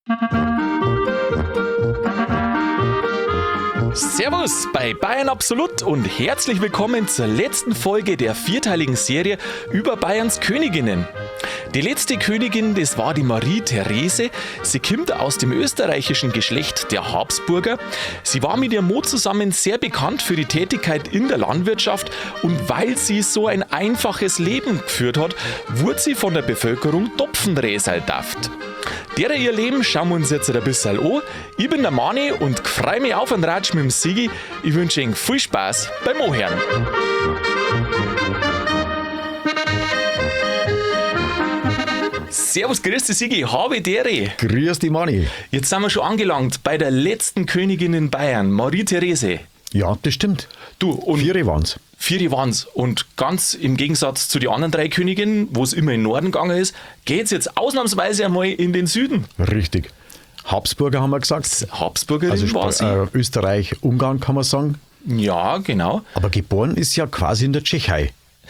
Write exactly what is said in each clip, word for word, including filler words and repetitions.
Servus bei Bayern Absolut und herzlich willkommen zur letzten Folge der vierteiligen Serie über Bayerns Königinnen. Die letzte Königin, das war die Marie Therese. Sie kommt aus dem österreichischen Geschlecht der Habsburger. Sie war mit ihrem Mo zusammen sehr bekannt für die Tätigkeit in der Landwirtschaft und weil sie so ein einfaches Leben geführt hat, wurde sie von der Bevölkerung Topfenräsal getauft. Derer ihr Leben schauen wir uns jetzt ein bisschen an. Ich bin der Mani und freue mich auf einen Ratsch mit dem Sigi. Ich wünsche Ihnen viel Spaß beim Anhören. Servus, grüß dich Sigi, habe Dere. Grüß dich Mani. Jetzt sind wir schon angelangt bei der letzten Königin in Bayern, Marie Therese. Ja, das stimmt. Du, und Vier waren's. Vier waren's. Und ganz im Gegensatz zu den anderen drei Königinnen, wo es immer in den Norden gegangen ist, geht's jetzt ausnahmsweise einmal in den Süden. Richtig. Habsburger haben wir gesagt. Habsburgerin Also war sie. Äh, Österreich, Ungarn kann man sagen. Ja, genau. Aber geboren ist ja quasi in der Tschechei.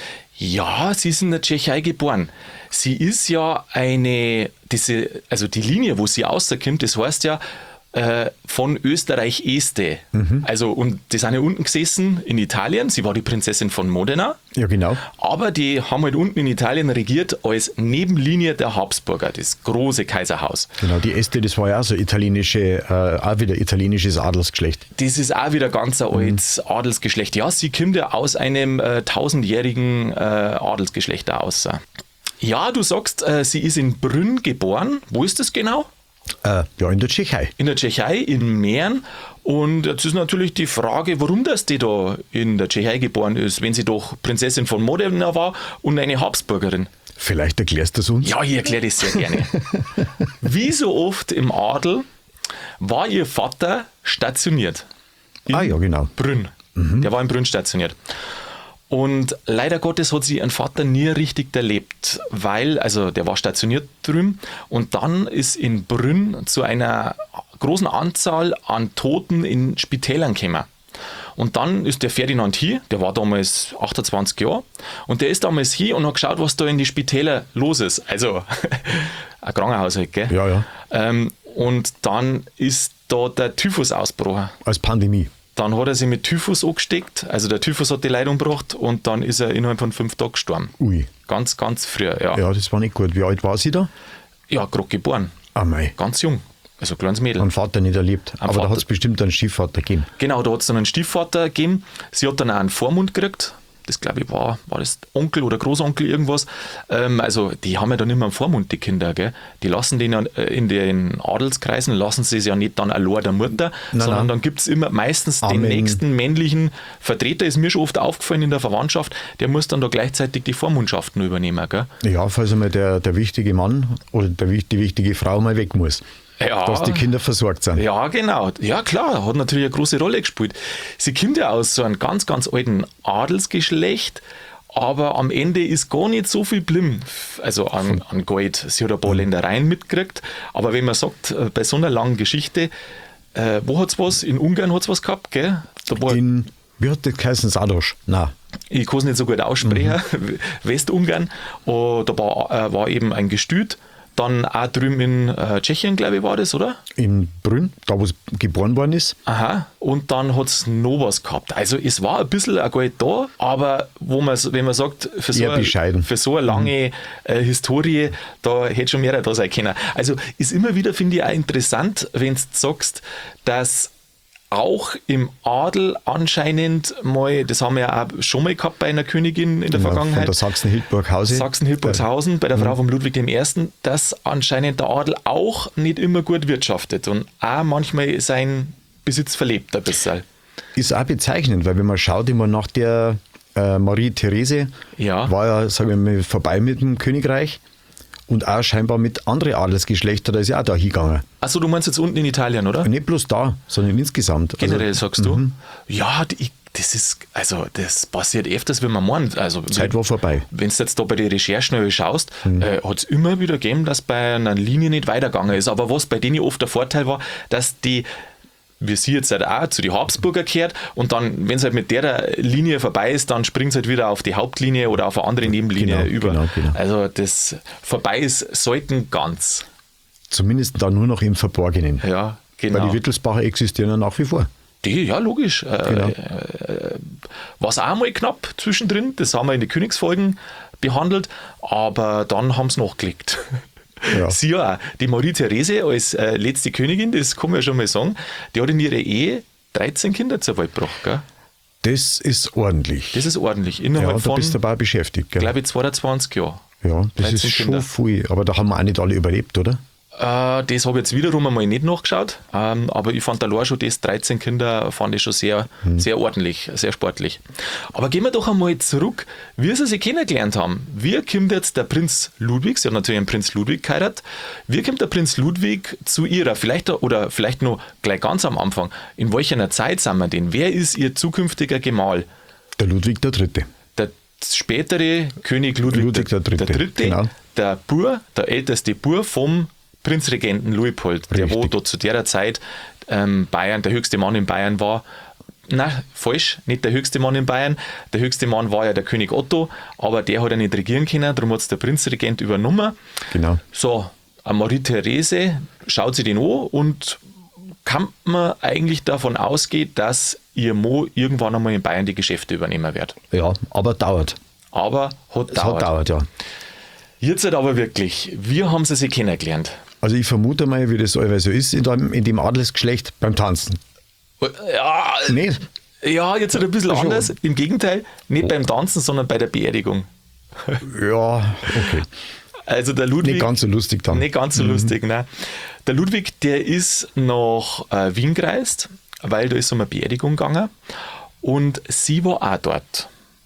Ja, sie ist in der Tschechei geboren. Sie ist ja eine, diese, also die Linie, wo sie rauskommt, das heißt ja äh, von Österreich-Este. Mhm. Also, und die sind ja unten gesessen in Italien. Sie war die Prinzessin von Modena. Ja, genau. Aber die haben halt unten in Italien regiert als Nebenlinie der Habsburger, das große Kaiserhaus. Genau, die Este, das war ja auch so italienische, äh, auch wieder italienisches Adelsgeschlecht. Das ist auch wieder ganz ein altes mhm. Adelsgeschlecht. Ja, sie kommt ja aus einem äh, tausendjährigen äh, Adelsgeschlecht aus. Ja, du sagst, äh, sie ist in Brünn geboren. Wo ist das genau? Äh, ja, in der Tschechei. In der Tschechei, in Mähren. Und jetzt ist natürlich die Frage, warum das die da in der Tschechei geboren ist, wenn sie doch Prinzessin von Modena war und eine Habsburgerin. Vielleicht erklärst du es uns? Ja, ich erkläre das sehr gerne. Wie so oft im Adel war ihr Vater stationiert. In Ah ja, genau. Brünn. Mhm. Der war in Brünn stationiert. Und leider Gottes hat sie ihren Vater nie richtig erlebt, weil, also der war stationiert drüben und dann ist in Brünn zu einer großen Anzahl an Toten in Spitälern gekommen. Und dann ist der Ferdinand hier, der war damals achtundzwanzig Jahre, und der ist damals hier und hat geschaut, was da in die Spitäler los ist. Also ein Krankenhaus halt, gell? Ja, ja. Ähm, und dann ist da der Typhus ausgebrochen. Als Pandemie. Dann hat er sich mit Typhus angesteckt, also der Typhus hat die Leute umgebracht und dann ist er innerhalb von fünf Tagen gestorben. Ui. Ganz, ganz früh, ja. Ja, das war nicht gut. Wie alt war sie da? Ja, gerade geboren. Ah mei. Ganz jung. Also ein kleines Mädel. Mein Vater nicht erlebt. Am Aber Vater. da hat es bestimmt einen Stiefvater gegeben. Genau, da hat es dann einen Stiefvater gegeben. Sie hat dann auch einen Vormund gekriegt. Das glaube ich war, war das Onkel oder Großonkel irgendwas. Ähm, also die haben ja dann immer einen Vormund, die Kinder. Gell? Die lassen den ja in den Adelskreisen, lassen sie es ja nicht dann allein der Mutter, Nein, sondern nein. dann gibt es immer meistens Amen. den nächsten männlichen Vertreter, ist mir schon oft aufgefallen in der Verwandtschaft, der muss dann da gleichzeitig die Vormundschaften übernehmen. Gell? Ja, falls einmal der, der wichtige Mann oder der, die wichtige Frau mal weg muss. Ja. Dass die Kinder versorgt sind. Ja, genau. Ja, klar, hat natürlich eine große Rolle gespielt. Sie kommt ja aus so einem ganz, ganz alten Adelsgeschlecht, aber am Ende ist gar nicht so viel blim, also an, an Gold. Sie hat ein paar Ländereien mitgekriegt, aber wenn man sagt, bei so einer langen Geschichte, äh, wo hat es was? In Ungarn hat es was gehabt, gell? Da war, In, wie hat das geheißen? Sadosch? Nein. ich kann es nicht so gut aussprechen, mhm. Westungarn, oh, da war, äh, war eben ein Gestüt. Dann auch drüben in äh, Tschechien, glaube ich, war das, oder? In Brünn, da wo es geboren worden ist. Aha, und dann hat es noch was gehabt. Also es war ein bisschen ein Geld da, aber wo man, wenn man sagt, für so, Eher bescheiden. Eine, für so eine lange äh, Historie, da hätte schon mehr da sein können. Also ist immer wieder, finde ich, auch interessant, wenn du sagst, dass auch im Adel anscheinend mal, das haben wir ja auch schon mal gehabt bei einer Königin in der Ja, Vergangenheit. Von der Sachsen-Hildburghausen. Sachsen-Hildburghausen, bei der Frau von Ludwig der Erste., dass anscheinend der Adel auch nicht immer gut wirtschaftet und auch manchmal seinen Besitz verlebt ein bisschen. Ist auch bezeichnend, weil wenn man schaut, immer nach der äh, Marie Therese, Ja. war ja, sagen wir mal, vorbei mit dem Königreich und auch scheinbar mit anderen Adelsgeschlechtern, da ist ja auch da hingegangen. Achso, du meinst jetzt unten in Italien, oder? Nicht bloß da, sondern insgesamt. Generell also, sagst du? Ja, die, das ist, also das passiert öfters, wenn man meint. Also, Zeit war vorbei. Wenn du jetzt da bei den Recherchen schaust, mhm. äh, hat es immer wieder gegeben, dass bei einer Linie nicht weitergegangen ist. Aber was bei denen oft der Vorteil war, dass die, wie sie jetzt halt auch, zu den Habsburger gehört und dann, wenn es halt mit der Linie vorbei ist, dann springt es halt wieder auf die Hauptlinie oder auf eine andere Nebenlinie Genau, über. genau, genau. Also das vorbei ist selten ganz. zumindest da nur noch im Verborgenen. Ja, genau. Weil die Wittelsbacher existieren ja nach wie vor. Die, ja, logisch. Äh, Genau. äh, was auch mal knapp zwischendrin, das haben wir in den Königsfolgen behandelt, aber dann haben sie nachgelegt. Ja. Sie ja auch. Die Marie-Therese als äh, letzte Königin, das kann man ja schon mal sagen, die hat in ihrer Ehe dreizehn Kinder zur Welt gebracht. Gell? Das ist ordentlich. Das ist ordentlich. ja, Innerhalb da von, bist du dabei beschäftigt. Gell? glaube ich, zweiundzwanzig Jahren. Ja, das dreizehn ist Kinder. schon viel. Aber da haben wir auch nicht alle überlebt, oder? Äh, das habe ich jetzt wiederum einmal nicht nachgeschaut, ähm, aber ich fand allein schon das dreizehn Kinder fand ich schon sehr, Hm. sehr ordentlich, sehr sportlich. Aber gehen wir doch einmal zurück, wie sie sich kennengelernt haben. Wie kommt jetzt der Prinz Ludwig, sie hat natürlich einen Prinz Ludwig geheiratet, wie kommt der Prinz Ludwig zu ihrer, vielleicht oder vielleicht noch gleich ganz am Anfang, in welcher Zeit sind wir denn? Wer ist ihr zukünftiger Gemahl? Der Ludwig der Dritte. Der spätere König Ludwig, Ludwig der Dritte, der, Dritte, genau. der Bur, der älteste Bur vom Prinzregenten Luitpold, der wo Richtig. dort zu der Zeit ähm, Bayern, der höchste Mann in Bayern war. Nein, falsch, nicht der höchste Mann in Bayern. Der höchste Mann war ja der König Otto, aber der hat ja nicht regieren können, darum hat es der Prinzregent übernommen. Genau. So, eine Marie-Therese schaut sich den an und kann man eigentlich davon ausgehen, dass ihr Mo irgendwann einmal in Bayern die Geschäfte übernehmen wird. Ja, aber dauert. Aber hat Es dauert. hat dauert, ja. Jetzt halt aber wirklich, wie haben sie sich kennengelernt? Also ich vermute mal, wie das allweil so ist, in dem, in dem Adelsgeschlecht beim Tanzen. Ja, Nicht? ja jetzt halt ein bisschen Schon. anders. Im Gegenteil, nicht beim Tanzen, sondern bei der Beerdigung. Ja, okay. Also der Ludwig. Nicht ganz so lustig dann. Nicht ganz so lustig, ne? Der Ludwig, der ist nach äh, Wien gereist, weil da ist um eine Beerdigung gegangen und sie war auch dort.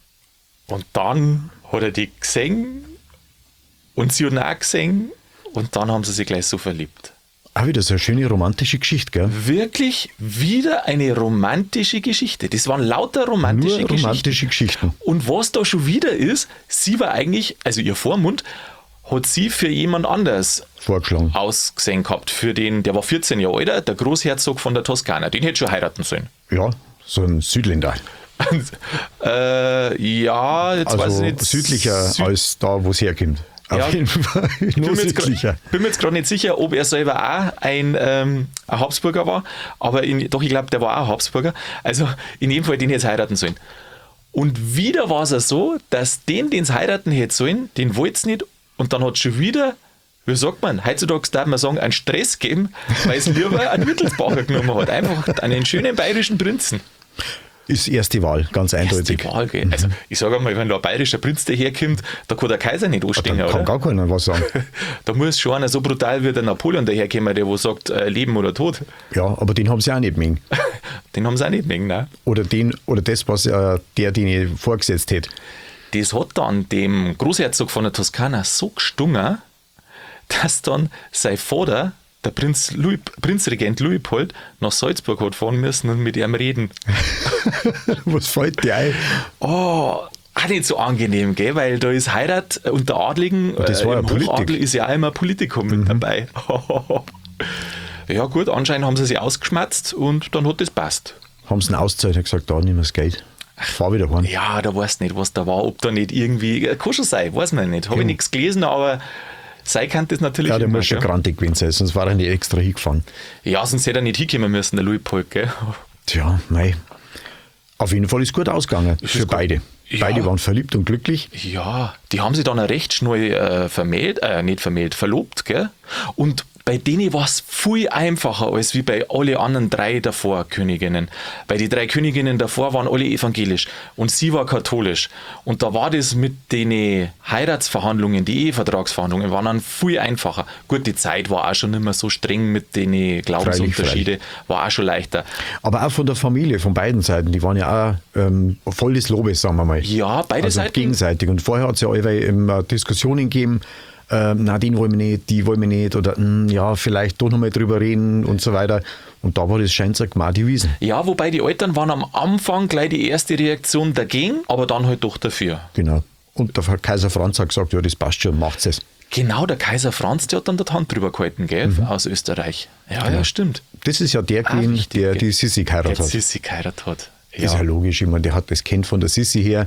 Und dann hat er die gesehen und sie hat ihn auch gesehen und dann haben sie sich gleich so verliebt. Auch wieder so eine schöne romantische Geschichte, gell? Wirklich wieder eine romantische Geschichte. Das waren lauter romantische Nur Geschichten. romantische Geschichten. Und was da schon wieder ist, sie war eigentlich, also ihr Vormund, hat sie für jemand anders Vorgeschlagen. ausgesehen gehabt. Für den, der war vierzehn Jahre alt, der Großherzog von der Toskana. Den hätte schon heiraten sollen. Ja, so ein Südländer. äh, ja, jetzt weiß Also ich nicht. südlicher Sü- als da, wo es herkommt. Auf Ja. jeden Fall. Nur bin mir jetzt südlicher. grad- bin mir jetzt gerade nicht sicher, ob er selber auch ein, ähm, ein Habsburger war, aber in, doch, ich glaube, der war auch ein Habsburger. Also in jedem Fall, den hätte es heiraten sollen. Und wieder war es ja so, dass den, den es heiraten hätte sollen, den wollte es nicht und dann hat es schon wieder, wie sagt man, heutzutage darf man sagen, einen Stress gegeben, weil es lieber einen Wittelsbacher genommen hat. Einfach einen schönen bayerischen Prinzen. Ist erste Wahl, ganz Das ist eindeutig. die Wahl, gell? Also ich sage einmal, wenn da ein bayerischer Prinz daherkommt, da kann der Kaiser nicht anstehen, Dann kann oder? gar keiner was sagen. Da muss schon einer so brutal wie der Napoleon daherkommen, der wo sagt, äh, Leben oder Tod. Ja, aber den haben sie auch nicht mögen. Den haben sie auch nicht mögen, ne? Oder den, oder das, was äh, der, den ich vorgesetzt hätte. Das hat dann dem Großherzog von der Toskana so gestungen, dass dann sein Vater, der Prinz Louis, Prinzregent Luitpold, nach Salzburg hat fahren müssen und mit ihm reden. Was fällt dir ein? Oh, auch nicht so angenehm, gell? Weil da ist Heirat unter Adligen, das war ja im Politik. Hochadel ist ja auch immer Politikum mit dabei. Ja gut, anscheinend haben sie sich ausgeschmatzt und dann hat das passt. Haben sie ihn ausgezahlt und gesagt, da nimm das Geld. Fahr wieder heim. Ja, da weißt du nicht, was da war, ob da nicht irgendwie, kann schon sein, weiß man nicht. Habe ich nichts gelesen, aber sein kann das natürlich Ja, der immer, muss schon gell? grantig gewesen sein, sonst war er nicht extra hingefahren. Ja, sonst hätte er nicht hinkommen müssen, der Luitpold, gell? Tja, mei. Auf jeden Fall ist gut ausgegangen Ist für gut. beide. Ja. Beide waren verliebt und glücklich. Ja, die haben sich dann auch recht schnell äh, vermählt, äh, nicht vermählt, verlobt, gell? Und bei denen war es viel einfacher als wie bei alle anderen drei davor Königinnen. Weil die drei Königinnen davor waren alle evangelisch und sie war katholisch. Und da war das mit den Heiratsverhandlungen, die Ehevertragsverhandlungen, waren dann viel einfacher. Gut, die Zeit war auch schon nicht mehr so streng mit den Glaubensunterschiede, war auch schon leichter. Aber auch von der Familie, von beiden Seiten, die waren ja auch ähm, voll des Lobes, sagen wir mal. Ja, beide also Seiten. gegenseitig. Und vorher hat es ja allweil immer Diskussionen gegeben, ähm, na, den wollen wir nicht, die wollen wir nicht, oder mh, ja, vielleicht doch nochmal drüber reden und so weiter. Und da war das scheinbar gemar die Wiesen. Ja, wobei die Eltern waren am Anfang gleich die erste Reaktion dagegen, aber dann halt doch dafür. Genau. Und der Kaiser Franz hat gesagt, ja, das passt schon, macht's es. Genau, der Kaiser Franz, der hat dann die Hand drüber gehalten, gell, aus Österreich. Ja, ja, stimmt. Das ist ja der Ah, gewesen, wichtig, der gell. die Sissi Der geheiratet hat. Sissi geheiratet hat. Das ist ja logisch, ich meine, der hat das Kind von der Sissi her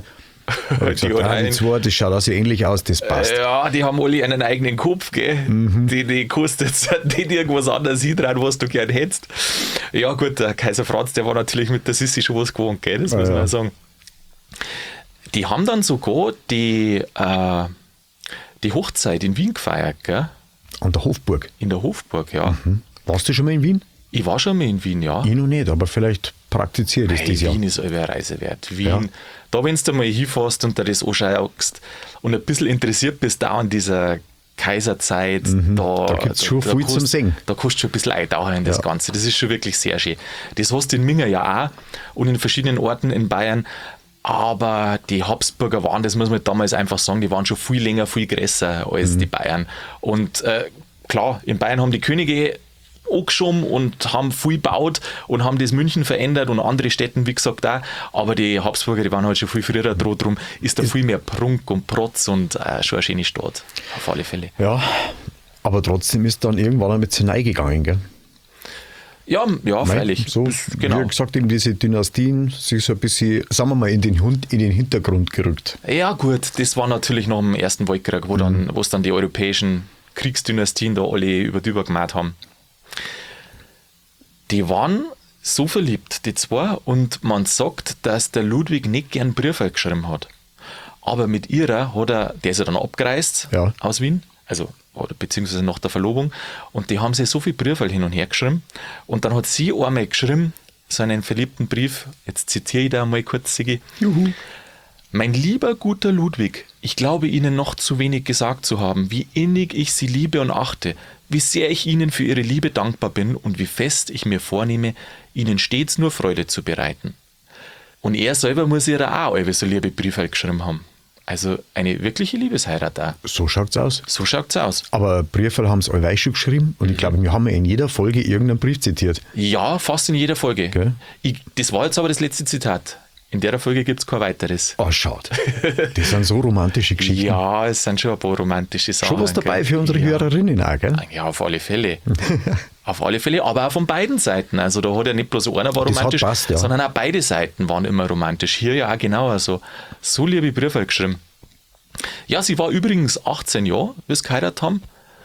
Die, gesagt, ah, die zwei, das schaut also ähnlich aus, das passt. Ja, die haben alle einen eigenen Kopf, gell? Mhm. Die, die kostet jetzt nicht irgendwas anderes hintragen, was du gern hättest. Ja gut, der Kaiser Franz, der war natürlich mit der Sissi schon was gewohnt, gell? Das muss man ja sagen. Die haben dann sogar die, äh, die Hochzeit in Wien gefeiert, gell? An der Hofburg? In der Hofburg, ja. Mhm. Warst du schon mal in Wien? Ich war schon mal in Wien, ja. Ich noch nicht, aber vielleicht praktiziert es das Jahr. Wien ist eine Reise wert. Wien, ja. Da wenn du mal hinfährst und dir das anschaust und ein bisschen interessiert bist da an dieser Kaiserzeit, mhm. da, da gibt es schon da, viel da zum Singen. Da kannst du schon ein bisschen eintauchen in das ja. Ganze. Das ist schon wirklich sehr schön. Das hast du in Minga ja auch und in verschiedenen Orten in Bayern. Aber die Habsburger waren, das muss man damals einfach sagen, die waren schon viel länger, viel größer als mhm. die Bayern. Und äh, klar, in Bayern haben die Könige angeschoben und haben viel gebaut und haben das München verändert und andere Städte, wie gesagt, auch. Aber die Habsburger, die waren halt schon viel früher dran, drum ist da viel mehr Prunk und Protz und äh, schon eine schöne Stadt, auf alle Fälle. Ja, aber trotzdem ist dann irgendwann einmal zu neu gegangen, gell? Ja, ja, freilich. So, genau. Wie gesagt, eben diese Dynastien sich so ein bisschen, sagen wir mal, in den, in den Hintergrund gerückt. Ja gut, das war natürlich nach dem Ersten Weltkrieg, wo dann, mhm. wo es dann die europäischen Kriegsdynastien da alle über die gemacht haben. Die waren so verliebt, die zwei, und man sagt, dass der Ludwig nicht gern Briefe geschrieben hat. Aber mit ihrer hat er, der ist ja dann abgereist ja. aus Wien, also oder beziehungsweise nach der Verlobung, und die haben sich so viele Briefe hin und her geschrieben, und dann hat sie einmal geschrieben, so einen verliebten Brief, jetzt zitiere ich da mal kurz, Sigi. Juhu. Mein lieber guter Ludwig, ich glaube Ihnen noch zu wenig gesagt zu haben, wie innig ich Sie liebe und achte, wie sehr ich Ihnen für Ihre Liebe dankbar bin und wie fest ich mir vornehme, Ihnen stets nur Freude zu bereiten. Und er selber muss ihr auch alle so liebe Briefe geschrieben haben. Also eine wirkliche Liebesheirat auch. So schaut's aus. So schaut's aus. Aber Briefe haben es allweil schon geschrieben und mhm. ich glaube, wir haben ja in jeder Folge irgendeinen Brief zitiert. Ja, fast in jeder Folge. Okay. Ich, das war jetzt aber das letzte Zitat. In der Folge gibt es kein weiteres. Oh, schaut. Das sind so romantische Geschichten. Ja, es sind schon ein paar romantische Sachen. Schon was dabei für unsere ja. Hörerinnen auch, gell? Ja, auf alle Fälle. Auf alle Fälle, aber auch von beiden Seiten. Also da hat ja nicht bloß einer war romantisch, passt, ja. sondern auch beide Seiten waren immer romantisch. Hier ja auch genauer so. So liebe Briefe geschrieben. Ja, sie war übrigens achtzehn Jahre, wie sie geheiratet haben.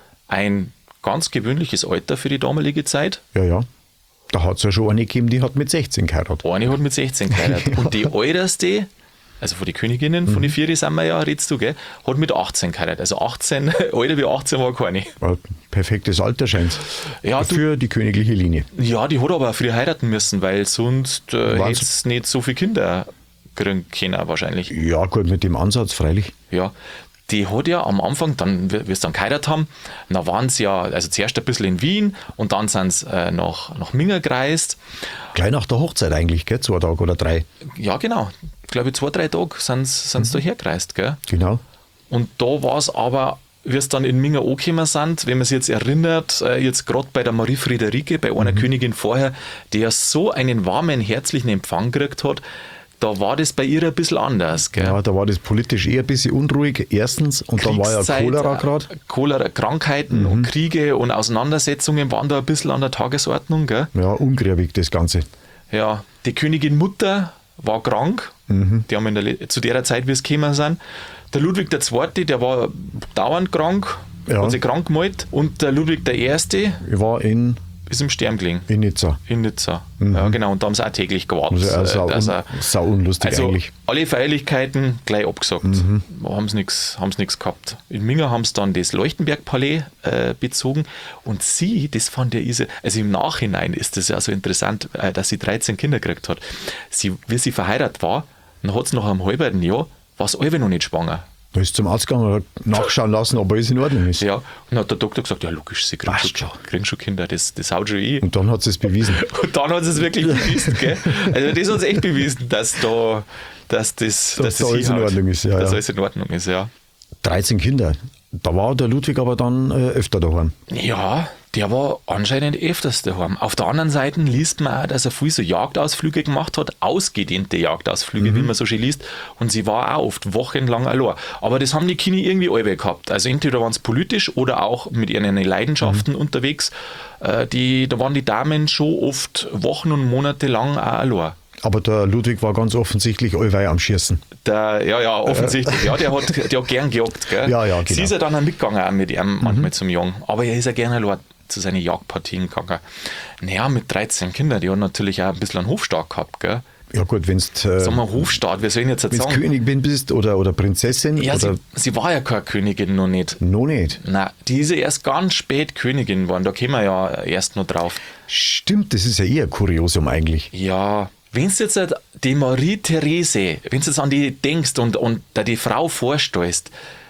Ein ganz gewöhnliches Alter für die damalige Zeit. Ja, ja. Da hat es ja schon eine gegeben, die hat mit sechzehn geheiratet. Eine hat mit sechzehn geheiratet. Ja. Und die älteste, also von den Königinnen, von den vier sind wir ja, redest du, gell, hat mit achtzehn geheiratet. Also achtzehn, älter wie achtzehn war keine. Ein perfektes Alter scheint ja, für die königliche Linie. Ja, die hat aber auch früh heiraten müssen, weil sonst äh, hätte es nicht so viele Kinder kriegen können wahrscheinlich. Ja, gut, mit dem Ansatz freilich. Ja, die hat ja am Anfang, dann, wie sie dann geheiratet haben, da waren sie ja, also zuerst ein bisschen in Wien und dann sind sie äh, nach, nach Minga gereist. Gleich nach der Hochzeit eigentlich, gell? Zwei Tage oder drei. Ja, genau. Ich glaube, zwei, drei Tage sind sie mhm. da hergereist, gell? Genau. Und da war es aber, wie es dann in Minga angekommen sind, wenn man sich jetzt erinnert, äh, jetzt gerade bei der Marie Friederike, bei einer mhm. Königin vorher, die ja so einen warmen, herzlichen Empfang gekriegt hat, da war das bei ihr ein bisschen anders. Gell? Ja, da war das politisch eher ein bisschen unruhig, erstens. Und dann war ja Cholera gerade. Cholera, Krankheiten mhm. und Kriege und Auseinandersetzungen waren da ein bisschen an der Tagesordnung. Gell? Ja, ungräbig das Ganze. Ja, die Königin Mutter war krank. Mhm. Die haben in der, zu der Zeit, wie es gekommen sind. Der Ludwig der Zweite, der war dauernd krank, ja. hat sich krank gemeldet. Und der Ludwig der Erste war in... ist im Sterben gelegen. In Nizza. In Nizza. Mhm. Ja, genau. Und da haben sie auch täglich gewartet. Also auch sau, un, sau unlustig also eigentlich. Alle Feierlichkeiten gleich abgesagt. Mhm. Haben sie nichts gehabt. In Minga haben sie dann das Leuchtenberg-Palais äh, bezogen. Und sie, das fand ja Ise, also im Nachhinein ist das ja so interessant, äh, dass sie dreizehn Kinder gekriegt hat. Sie, wie sie verheiratet war, dann hat sie nach einem halben Jahr, war sie alle noch nicht schwanger. Da ist zum Arzt gegangen und hat nachschauen lassen, ob alles in Ordnung ist. Ja, und dann hat der Doktor gesagt, ja logisch, sie kriegen, schon, kriegen schon Kinder, das, das haut schon eh. Und dann hat sie es bewiesen. Und dann hat sie es wirklich bewiesen, gell? Also das hat es echt bewiesen, dass da, dass das, dass dass das alles in Ordnung ist. Ja, dass ja. alles in Ordnung ist, ja. dreizehn Kinder, da war der Ludwig aber dann äh, öfter daheim. Ja, der war anscheinend öfters daheim. Auf der anderen Seite liest man auch, dass er viel so Jagdausflüge gemacht hat, ausgedehnte Jagdausflüge, mhm. wie man so schön liest. Und sie war auch oft wochenlang allein. Aber das haben die Kinder irgendwie alle gehabt. Also entweder waren es politisch oder auch mit ihren Leidenschaften mhm. unterwegs. Äh, die, da waren die Damen schon oft Wochen und Monate lang auch allein. Aber der Ludwig war ganz offensichtlich allweil am Schießen. Der, ja, ja, offensichtlich. Ja, der hat, der hat gern gejagt. Gell? Ja, ja, genau. Sie ist ja dann auch mitgegangen auch mit ihm, manchmal zum Jagen. Aber er ist ja gerne allein zu seinen Jagdpartien gegangen. Naja, mit dreizehn Kindern, die haben natürlich auch ein bisschen einen Hofstaat gehabt. Gell? Ja gut, wenn du äh, Sagen wir Hofstaat, wir sollen jetzt jetzt sagen. Königin bist oder, oder Prinzessin. Ja, oder sie, sie war ja keine Königin noch nicht. noch nicht. Nein, die ist ja erst ganz spät Königin geworden. Da kommen wir ja erst noch drauf. Stimmt, das ist ja eher ein Kuriosum eigentlich. Ja, wenn du jetzt die Marie Therese, wenn du jetzt an die denkst und, und da die Frau vorstellst,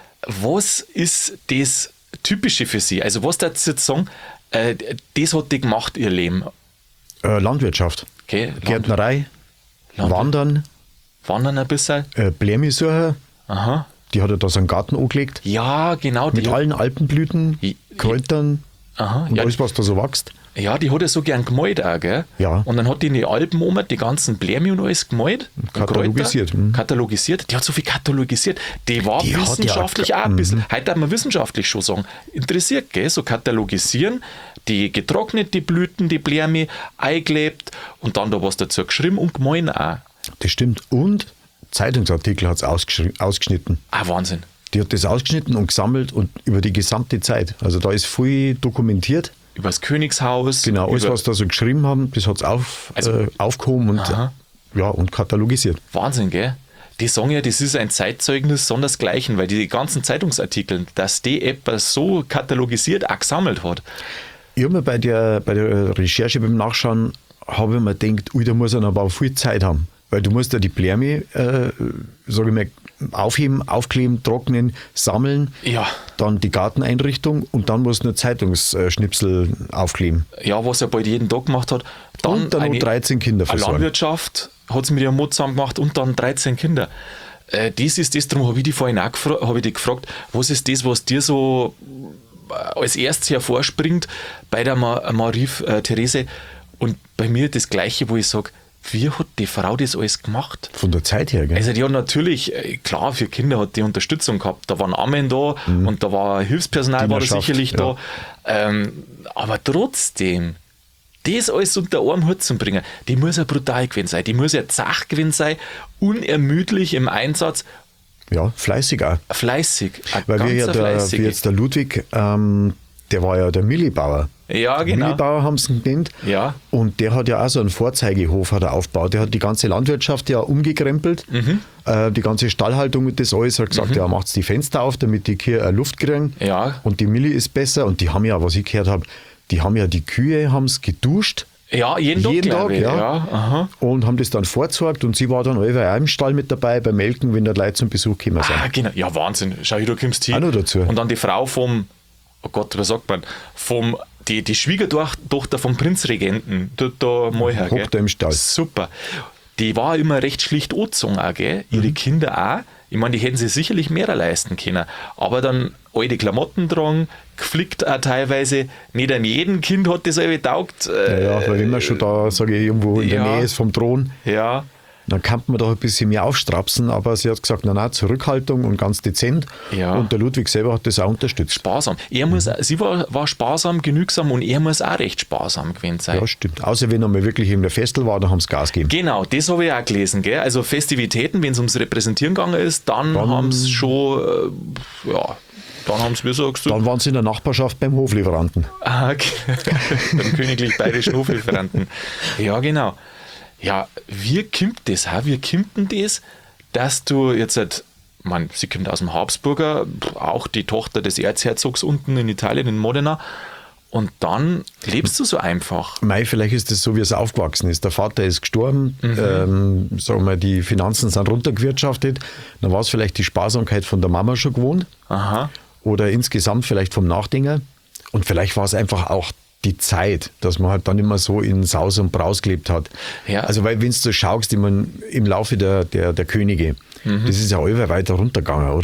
was ist das Typische für sie? Also was darfst du jetzt sagen, äh, das hat die gemacht, ihr Leben? Äh, Landwirtschaft, Okay, Land- Gärtnerei, Landwirt- Wandern, Wandern ein bisschen. äh, Blärmisucher, Aha. die hat ja da so einen Garten angelegt. Ja, genau. Mit Die, allen Alpenblüten, I- Kräutern aha, und ja, alles, was da so wächst. ja, die hat ja so gern gemalt auch, gell? Ja. Und dann hat die in die Alpen oben die ganzen Blämi und alles gemalt. und Katalogisiert, Kräuter. mhm. Katalogisiert. Die hat so viel katalogisiert. Die war Die hat ja wissenschaftlich auch- auch ein bisschen, heute darf man wissenschaftlich schon sagen, interessiert, gell? So katalogisieren, die getrocknet, die Blüten, die Blämi, eingelebt und dann da was dazu geschrieben und gemahlen auch. Das stimmt. Und Zeitungsartikel hat es ausgeschnitten. Ah, Wahnsinn. Die hat das ausgeschnitten und gesammelt und über die gesamte Zeit. Also da ist viel dokumentiert. Über das Königshaus. Genau, alles, über, was da so geschrieben haben, das hat es auf, Also- äh, aufgehoben und, Aha. ja, und katalogisiert. Wahnsinn, gell? Die sagen ja, das ist ein Zeitzeugnis sondersgleichen, weil die ganzen Zeitungsartikel, dass die etwas so katalogisiert auch gesammelt hat. Ich habe mir bei der, bei der Recherche beim Nachschauen, habe ich mir gedacht, ui, da muss er aber auch viel Zeit haben. Weil du musst ja die Blärme, äh, sage ich mal, aufheben, aufkleben, trocknen, sammeln, Ja. dann die Garteneinrichtung und dann musst du nur Zeitungsschnipsel aufkleben. Ja, was er bald jeden Tag gemacht hat. Dann, Und dann noch dreizehn Kinder eine versorgen. Landwirtschaft hat es mit ihrem Mut zusammen gemacht und dann dreizehn Kinder. Äh, das ist das, darum habe ich dich vorhin auch gefra- hab ich dich gefragt, was ist das, was dir so äh, als erstes hervorspringt bei der Ma Marie äh, Therese und bei mir das Gleiche, wo ich sage, wie hat die Frau das alles gemacht? Von der Zeit her, gell? Also die hat natürlich, äh, klar, für Kinder hat die Unterstützung gehabt. Da waren Armen da und da war Hilfspersonal war da Dienerschaft, sicherlich ja. da. Ähm, aber trotzdem, das alles unter einen Hut zu bringen, die muss ja brutal gewesen sein. Die muss ja zach gewesen sein, unermüdlich im Einsatz, Ja, fleißig auch. fleißig. Ein Weil wir ja ganzer der, Fleißige. wie jetzt der Ludwig, ähm, der war ja der Millibauer. Ja, genau. Millibauer haben sie ihn genannt. Ja. Und der hat ja auch so einen Vorzeigehof hat er aufgebaut. Der hat die ganze Landwirtschaft ja umgekrempelt. Mhm. Äh, die ganze Stallhaltung und das alles. Hat gesagt, ja, macht die Fenster auf, damit die Kühe äh, Luft kriegen. Ja. Und die Milli ist besser. Und die haben ja, was ich gehört habe, die haben ja die Kühe haben's geduscht. Ja, jeden Tag, Jeden glaub Tag, ich. ja. ja aha. Und haben das dann vorgesorgt. Und sie war dann allweil auch im Stall mit dabei beim Melken, wenn da Leute zum Besuch gekommen sind. Ah, genau. Ja, Wahnsinn. Schau hier, du kommst hin. Auch noch dazu. Und dann die Frau vom, oh Gott, was sagt man, vom, die, die Schwiegertochter vom Prinzregenten, dort da mal her, Hockt da im Stall. Super. Die war immer recht schlicht angezogen auch, gell? Ihre Mhm. Kinder auch. Ich meine, die hätten sich sicherlich mehr leisten können. Aber dann alte Klamotten tragen, geflickt auch teilweise. Nicht an jedem Kind hat das irgendwie taugt. Ja, ja, weil wenn man schon da, sage ich, irgendwo in der ja. Nähe ist vom Thron, Ja. dann kann man da ein bisschen mehr aufstrapsen, aber sie hat gesagt, na na, Zurückhaltung und ganz dezent. Ja. Und der Ludwig selber hat das auch unterstützt. Sparsam. Er muss, sie war, war sparsam, genügsam und er muss auch recht sparsam gewesen sein. Ja, stimmt. Außer wenn er mal wirklich in der Festel war, dann haben sie Gas gegeben. Genau, das habe ich auch gelesen. Gell? Also Festivitäten, wenn es ums Repräsentieren gegangen ist, dann, Dann- haben sie schon, äh, ja, dann haben sie mir so gesagt, Dann waren sie in der Nachbarschaft beim Hoflieferanten. ah, okay. beim königlich bayerischen Hoflieferanten. Ja, genau. Ja, wie kommt das? ha? Wie kommt denn das, dass du jetzt, halt, man, sie kommt aus dem Habsburger, auch die Tochter des Erzherzogs unten in Italien, in Modena, und dann lebst du so einfach. Mei, vielleicht ist es so, wie es aufgewachsen ist. Der Vater ist gestorben, ähm, sagen wir, die Finanzen sind runtergewirtschaftet. Dann war es vielleicht die Sparsamkeit von der Mama schon gewohnt Aha. oder insgesamt vielleicht vom Nachdinger. Und vielleicht war es einfach auch die Zeit, dass man halt dann immer so in Saus und Braus gelebt hat. Ja. Also weil wenn du so schaust, ich mein, im Laufe der, der, der Könige, das ist ja allweil weiter runtergegangen, oder?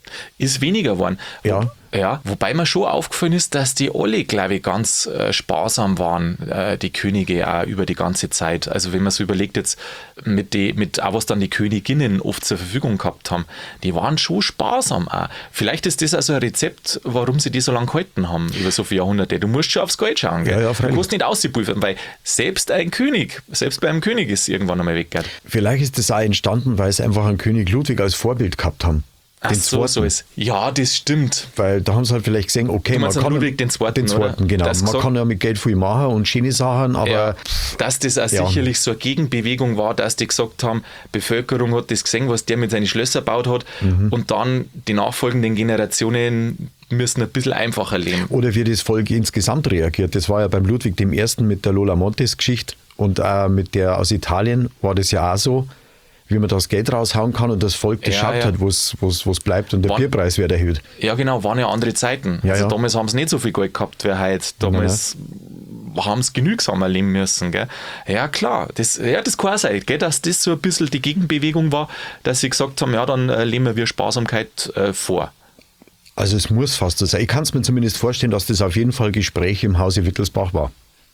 Ist weniger geworden. Ja. Ja, wobei mir schon aufgefallen ist, dass die alle, glaube ich, ganz äh, sparsam waren, äh, die Könige auch über die ganze Zeit. Also wenn man so überlegt jetzt, mit, die, mit auch was dann die Königinnen oft zur Verfügung gehabt haben, die waren schon sparsam auch. Vielleicht ist das also ein Rezept, warum sie die so lange gehalten haben, über so viele Jahrhunderte. Du musst schon aufs Geld schauen, gell? Ja, ja, du freilich. kannst nicht auspulvern, weil selbst ein König, selbst bei einem König ist irgendwann einmal weggegangen. Vielleicht ist das auch entstanden, weil sie einfach einen König Ludwig als Vorbild gehabt haben. Ach Den so, zweiten. so ist. Ja, das stimmt. Weil da haben sie halt vielleicht gesehen, okay, Du man meinst kann Ludwig den Zweiten, den zweiten, oder? genau. Das Man gesagt- kann ja mit Geld viel machen und schöne Sachen, aber Ja, dass das auch Ja. sicherlich so eine Gegenbewegung war, dass die gesagt haben, die Bevölkerung hat das gesehen, was der mit seinen Schlössern gebaut hat Mhm. und dann die nachfolgenden Generationen müssen ein bisschen einfacher leben. oder wie das Volk insgesamt reagiert. Das war ja beim Ludwig dem Ersten mit der Lola Montes Geschichte und auch mit der aus Italien war das ja auch so, wie man das Geld raushauen kann und das Volk das Ja, schaut ja. hat, wo es bleibt und der War- Bierpreis wird erhöht. Ja genau, waren ja andere Zeiten. Ja, also ja. damals haben sie nicht so viel Geld gehabt wie heute. Damals haben sie genügsamer leben müssen. Gell? Ja klar, das, ja, das kann auch sein, gell, dass das so ein bisschen die Gegenbewegung war, dass sie gesagt haben, ja dann äh, leben wir Sparsamkeit äh, vor. Also es muss fast so sein. Ich kann es mir zumindest vorstellen, dass das auf jeden Fall Gespräch im Hause Wittelsbach war.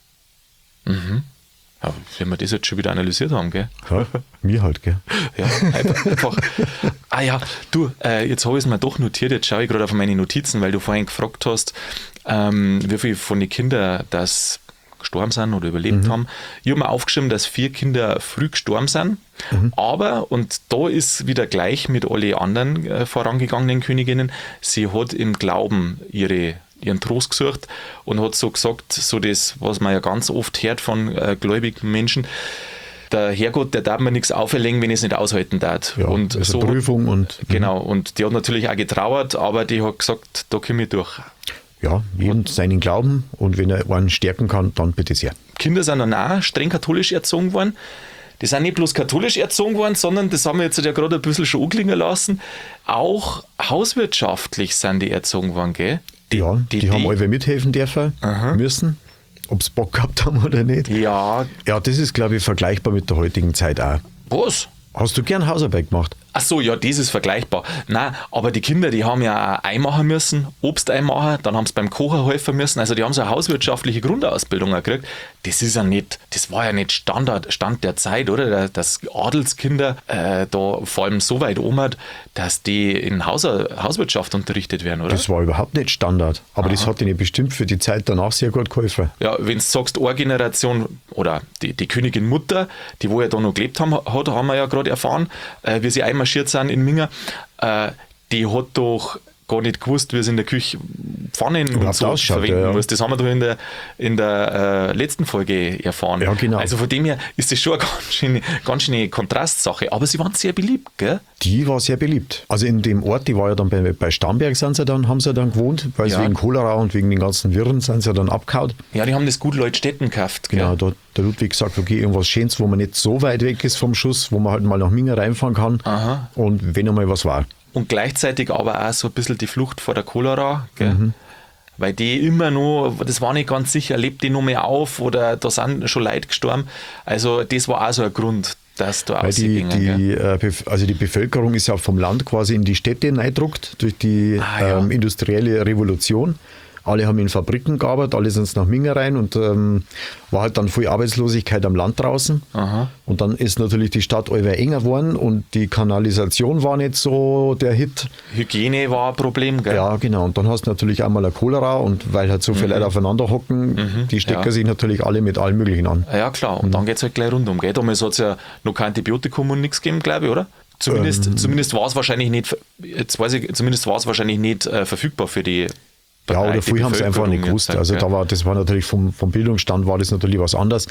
Ja, wenn wir das jetzt schon wieder analysiert haben, gell? Ja, mir halt, gell? Ja, einfach. einfach. Ah ja, du, äh, jetzt habe ich es mir doch notiert, jetzt schaue ich gerade auf meine Notizen, weil du vorhin gefragt hast, ähm, wie viele von den Kindern das gestorben sind oder überlebt haben. Ich habe mir aufgeschrieben, dass vier Kinder früh gestorben sind, aber, und da ist wieder gleich mit alle anderen äh, vorangegangenen Königinnen, sie hat im Glauben ihre ihren Trost gesucht und hat so gesagt, so das, was man ja ganz oft hört von äh, gläubigen Menschen, der Herrgott, der darf mir nichts auferlegen, wenn ich es nicht aushalten darf. Ja, und das ist so eine Prüfung und Genau, und die hat natürlich auch getrauert, aber die hat gesagt, da komme ich durch. ja, jeden seinen Glauben und wenn er einen stärken kann, dann bitte sehr. Kinder sind dann auch streng katholisch erzogen worden. Die sind nicht bloß katholisch erzogen worden, sondern, das haben wir jetzt ja gerade ein bisschen schon anklingen lassen, auch hauswirtschaftlich sind die erzogen worden, gell? Ja, die, haben alle mithelfen dürfen, müssen, ob sie Bock gehabt haben oder nicht. Ja, Ja, das ist, glaube ich, vergleichbar mit der heutigen Zeit auch. was? Hast du gern Hausarbeit gemacht? Ach so, ja, das ist vergleichbar. Nein, aber die Kinder, die haben ja auch einmachen müssen, Obst einmachen, dann haben sie beim Kochen helfen müssen. Also die haben so eine hauswirtschaftliche Grundausbildung auch gekriegt. Das ist ja nicht, das war ja nicht Standard, Stand der Zeit, oder? Dass Adelskinder äh, da vor allem so weit oben hat, dass die in Haus, Hauswirtschaft unterrichtet werden, oder? Das war überhaupt nicht Standard. Aber das hat ihnen bestimmt für die Zeit danach sehr gut geholfen. Ja, wenn du sagst, eine Generation oder die, die Königin Mutter, die wo ja da noch gelebt haben, hat, haben wir ja gerade erfahren, äh, wie sie einmarschiert sind in Minga, äh, die hat doch gar nicht gewusst, wie es in der Küche Pfannen und Überhaupt so ausschaut, verwenden ja, ja. muss. Das haben wir doch in der, in der äh, letzten Folge erfahren. Ja, genau. Also von dem her ist das schon eine ganz schöne, ganz schöne Kontrastsache. Aber sie waren sehr beliebt, gell? Die war sehr beliebt. Also in dem Ort, die war ja dann bei, bei Starnberg, sind sie dann, haben sie dann gewohnt, weil Ja. sie wegen Cholera und wegen den ganzen Wirren sind sie dann abgehauen. Ja, die haben das gut Leutstetten gekauft, gell? Genau, da hat der Ludwig gesagt, okay, irgendwas Schönes, wo man nicht so weit weg ist vom Schuss, wo man halt mal nach Minga reinfahren kann. Aha. Und wenn einmal was war. Und gleichzeitig aber auch so ein bisschen die Flucht vor der Cholera, gell? Mhm. Weil die immer noch, das war nicht ganz sicher, lebt die noch mehr auf oder da sind schon Leute gestorben. Also das war auch so ein Grund, dass da Weil die, ausgingen. gell? die, äh, Bef- also die Bevölkerung ist ja vom Land quasi in die Städte hineingedruckt durch die Ah, ja. ähm, industrielle Revolution. Alle haben in Fabriken gearbeitet, alle sind nach Minga rein und ähm, war halt dann viel Arbeitslosigkeit am Land draußen. Aha. Und dann ist natürlich die Stadt immer enger geworden und die Kanalisation war nicht so der Hit. Hygiene war ein Problem, gell? Ja, genau. Und dann hast du natürlich einmal eine Cholera und weil halt so viele Leute aufeinander hocken, die stecken Mhm. Ja. sich natürlich alle mit allem Möglichen an. Ja, klar. Und dann geht es halt gleich rundum, gell? Damals hat es ja noch kein Antibiotikum und nichts gegeben, glaube ich, oder? Zumindest, Ähm. zumindest war es wahrscheinlich nicht, jetzt weiß ich, zumindest war es wahrscheinlich nicht äh, verfügbar für die Ja, oder breite früher haben sie einfach nicht Bevölkerung gewusst. jetzt, Also gell? da war, das war natürlich vom, vom Bildungsstand war das natürlich was anderes.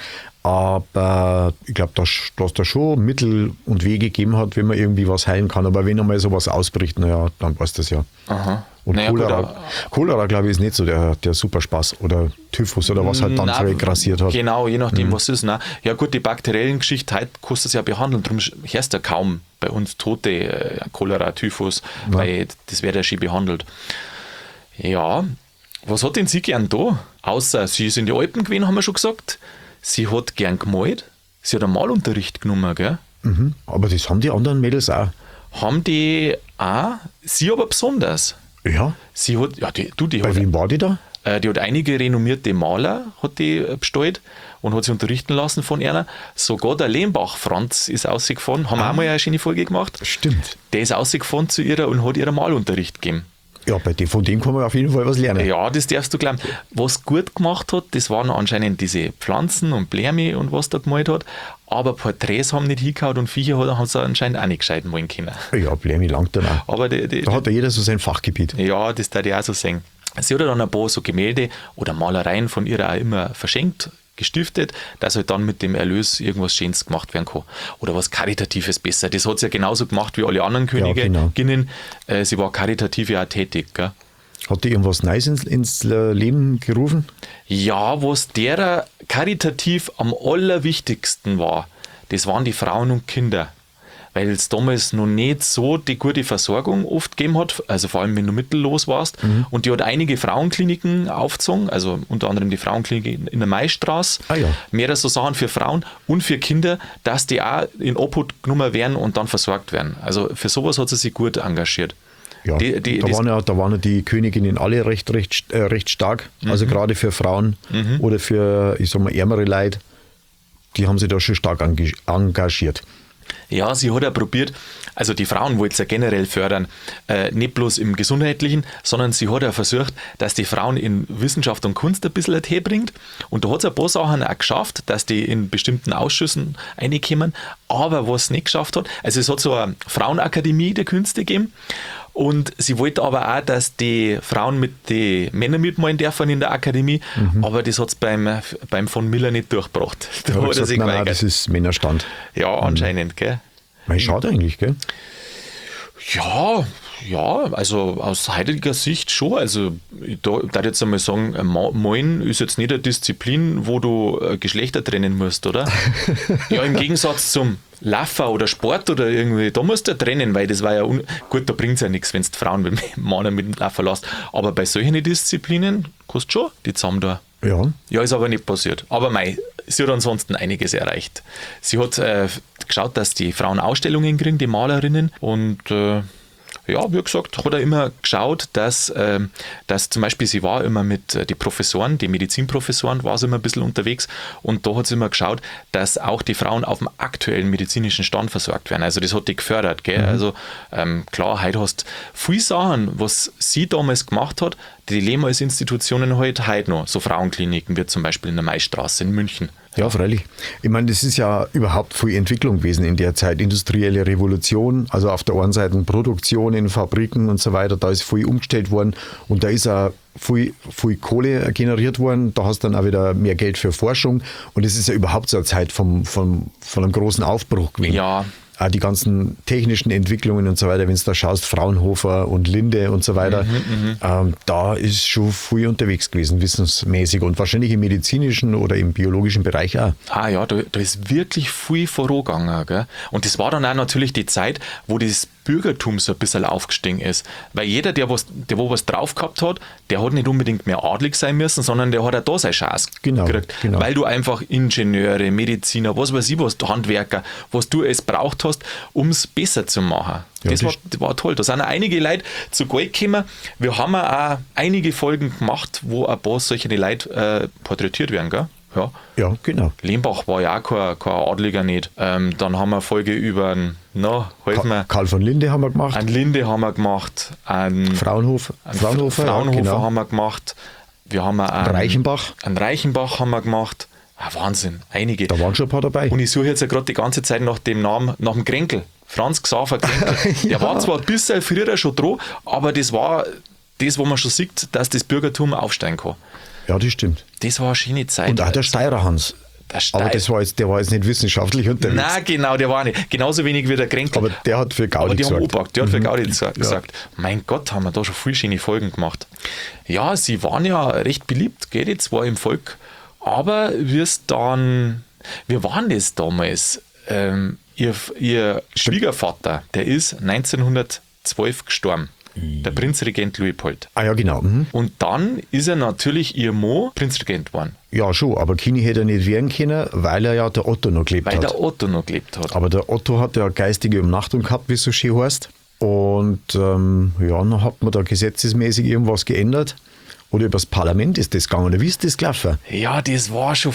Aber ich glaube, dass, dass da schon Mittel und Wege gegeben hat, wenn man irgendwie was heilen kann. Aber wenn einmal sowas ausbricht, naja, dann weiß das ja. Aha. Und Naja, gut, Cholera, aber- Cholera glaube ich, ist nicht so der, der Superspaß. Oder Typhus oder was halt dann Nein, so grassiert hat. Genau, je nachdem, Mhm. was es ist. Ne? Ja gut, die bakteriellen Geschichte, heute kannst du es ja behandeln, darum hörst du ja kaum bei uns Tote, äh, Cholera, Typhus, weil das wird ja schon behandelt. Ja, was hat denn sie gern da? Außer, sie ist in die Alpen gewesen, haben wir schon gesagt. Sie hat gern gemalt. Sie hat einen Malunterricht genommen, gell? Mhm. Aber das haben die anderen Mädels auch. haben die auch, sie aber besonders. Ja. Sie hat, ja, die, du, die Bei hat, wem war die da? äh, die hat einige renommierte Maler hat die äh, bestellt und hat sich unterrichten lassen von einer. Sogar der Lehmbach Franz ist ausgefahren, haben wir auch mal eine schöne Folge gemacht. Stimmt. Der ist ausgefahren zu ihrer und hat ihr Malunterricht gegeben. Ja, bei dem, von dem kann man auf jeden Fall was lernen. Ja, das darfst du glauben. Was gut gemacht hat, das waren anscheinend diese Pflanzen und Bläme und was da gemalt hat. Aber Porträts haben nicht hingehauen und Viecher hat- haben sie anscheinend auch nicht gescheit malen können. Ja, Blämi langt dann auch. Aber die, die, Da hat ja jeder so sein Fachgebiet. ja, das darf ich auch so sehen. Sie hat ja dann ein paar so Gemälde oder Malereien von ihr auch immer verschenkt, gestiftet, dass halt dann mit dem Erlös irgendwas Schönes gemacht werden kann. Oder was Karitatives besser. Das hat sie ja genauso gemacht wie alle anderen Königinnen. genau. Äh, sie war karitativ ja auch tätig. Gell? Hat die irgendwas Neues ins, ins Leben gerufen? Ja, was derer karitativ am allerwichtigsten war, das waren die Frauen und Kinder. Weil es damals noch nicht so die gute Versorgung oft gegeben hat, also vor allem wenn du mittellos warst. Mhm. Und die hat einige Frauenkliniken aufgezogen, also unter anderem die Frauenklinik in der Maistraße. Ah ja. Mehrere so Sachen für Frauen und für Kinder, dass die auch in Obhut genommen werden und dann versorgt werden. Also für sowas hat sie sich gut engagiert. Ja, Die- die- da, das- waren ja, da waren ja die Königinnen alle recht, recht, äh, recht stark. Also Mhm. gerade für Frauen oder für, ich sag mal, ärmere Leute, die haben sich da schon stark engi- engagiert. Ja, sie hat ja probiert, also die Frauen wollte sie ja generell fördern, äh, nicht bloß im Gesundheitlichen, sondern sie hat ja versucht, dass die Frauen in Wissenschaft und Kunst ein bisschen herbringt. Und da hat sie ein paar Sachen auch geschafft, dass die in bestimmten Ausschüssen reinkommen. Aber was sie nicht geschafft hat, also es hat so eine Frauenakademie der Künste gegeben. Und sie wollte aber auch, dass die Frauen mit den Männern mitmalen dürfen in der Akademie, aber das hat es beim, beim von Miller nicht durchgebracht. Da Da hat hat er gesagt, sich nein, nein, geweigert. das ist Männerstand. Ja, anscheinend, gell? Mei, schade eigentlich, gell? Ja, ja, also aus heutiger Sicht schon. Also ich da darf jetzt einmal sagen, äh, Ma- Malen ist jetzt nicht eine Disziplin, wo du äh, Geschlechter trennen musst, oder? Ja, im Gegensatz zum Laufen oder Sport oder irgendwie, da musst du ja trennen, weil das war ja, un gut, da bringt es ja nichts, wenn du Frauen mit Männern mit dem Laufen lässt. Aber bei solchen Disziplinen kannst du schon die zusammen da. Ja. Ja, ist aber nicht passiert. Aber mei, sie hat ansonsten einiges erreicht. Sie hat äh, geschaut, dass die Frauen Ausstellungen kriegen, die Malerinnen. Und äh, ja, wie gesagt, hat er immer geschaut, dass, ähm, dass zum Beispiel sie war immer mit äh, die Professoren, die Medizinprofessoren, war sie immer ein bisschen unterwegs. Und da hat sie immer geschaut, dass auch die Frauen auf dem aktuellen medizinischen Stand versorgt werden. Also das hat die gefördert. Gell? Also ähm, klar, heute hast du viele Sachen, was sie damals gemacht hat, die leben als Institutionen halt heute noch. So Frauenkliniken wie zum Beispiel in der Maistraße in München. Ja, freilich. Ich meine, das ist ja überhaupt viel Entwicklung gewesen in der Zeit. Industrielle Revolution, also auf der einen Seite Produktion in Fabriken und so weiter, da ist viel umgestellt worden und da ist auch viel, viel Kohle generiert worden. Da hast du dann auch wieder mehr Geld für Forschung und es ist ja überhaupt so eine Zeit vom, vom, von einem großen Aufbruch gewesen. Ja. Auch die ganzen technischen Entwicklungen und so weiter, wenn du da schaust, Fraunhofer und Linde und so weiter, ähm, da ist schon viel unterwegs gewesen, wissensmäßig und wahrscheinlich im medizinischen oder im biologischen Bereich auch. Ah ja, da, da ist wirklich viel vorangegangen. Gell? Und das war dann auch natürlich die Zeit, wo das Bürgertum so ein bisschen aufgestiegen ist. Weil jeder, der was, der wo was drauf gehabt hat, der hat nicht unbedingt mehr adlig sein müssen, sondern der hat auch da seine Chance Genau, gekriegt. genau. Weil du einfach Ingenieure, Mediziner, was weiß ich was, Handwerker, was du es braucht hast, um es besser zu machen. Ja, das, das war, das war toll. Da sind auch einige Leute zu Gold gekommen. Wir haben auch einige Folgen gemacht, wo ein paar solche Leute äh, porträtiert werden. Gell? Ja. Ja, genau. Lehmbach war ja auch kein, kein Adliger nicht. Ähm, dann haben wir eine Folge über einen, na, helfen wir, Karl von Linde haben wir gemacht, einen Linde haben wir gemacht, einen, Fraunhofer, einen Fraunhofer, Fraunhofer ja, genau. haben wir gemacht, wir haben einen Reichenbach. einen Reichenbach haben wir gemacht. Ah, Wahnsinn, einige. Da waren schon ein paar dabei. Und ich suche jetzt ja gerade die ganze Zeit nach dem Namen, nach dem Kränkel. Franz Xaver Kränkel. Der Ja. war zwar ein bisschen früher schon dran, aber das war das, wo man schon sieht, dass das Bürgertum aufsteigen kann. Ja, das stimmt. Das war eine schöne Zeit. Und auch der Steirer Hans. Der Steirer. Aber das war jetzt, der war jetzt nicht wissenschaftlich unterwegs. Nein, genau, der war nicht. Genauso wenig wie der Kränkel. Aber der hat für Gaudi Aber die haben gesorgt. angepackt, der hat für Mhm. Gaudi gesa- gesagt. Mein Gott, haben wir da schon viele schöne Folgen gemacht. Ja, sie waren ja recht beliebt, gell, die zwei im Volk. Aber wie es dann, wie waren das damals? Ähm, ihr, ihr Schwiegervater, der ist neunzehnhundertzwölf gestorben. der Prinzregent Luitpold. Ah ja, genau. Mhm. Und dann ist er natürlich ihr Mo Prinzregent geworden, Ja, schon, aber Kini hätte er nicht werden können, weil er ja der Otto noch gelebt weil hat. der Otto noch gelebt hat. Aber der Otto hat ja geistige Umnachtung gehabt, wie es so schön heißt. Und ähm, ja, dann hat man da gesetzesmäßig irgendwas geändert. Oder übers Parlament ist das gegangen, oder wie ist das gelaufen? Ja, das war schon,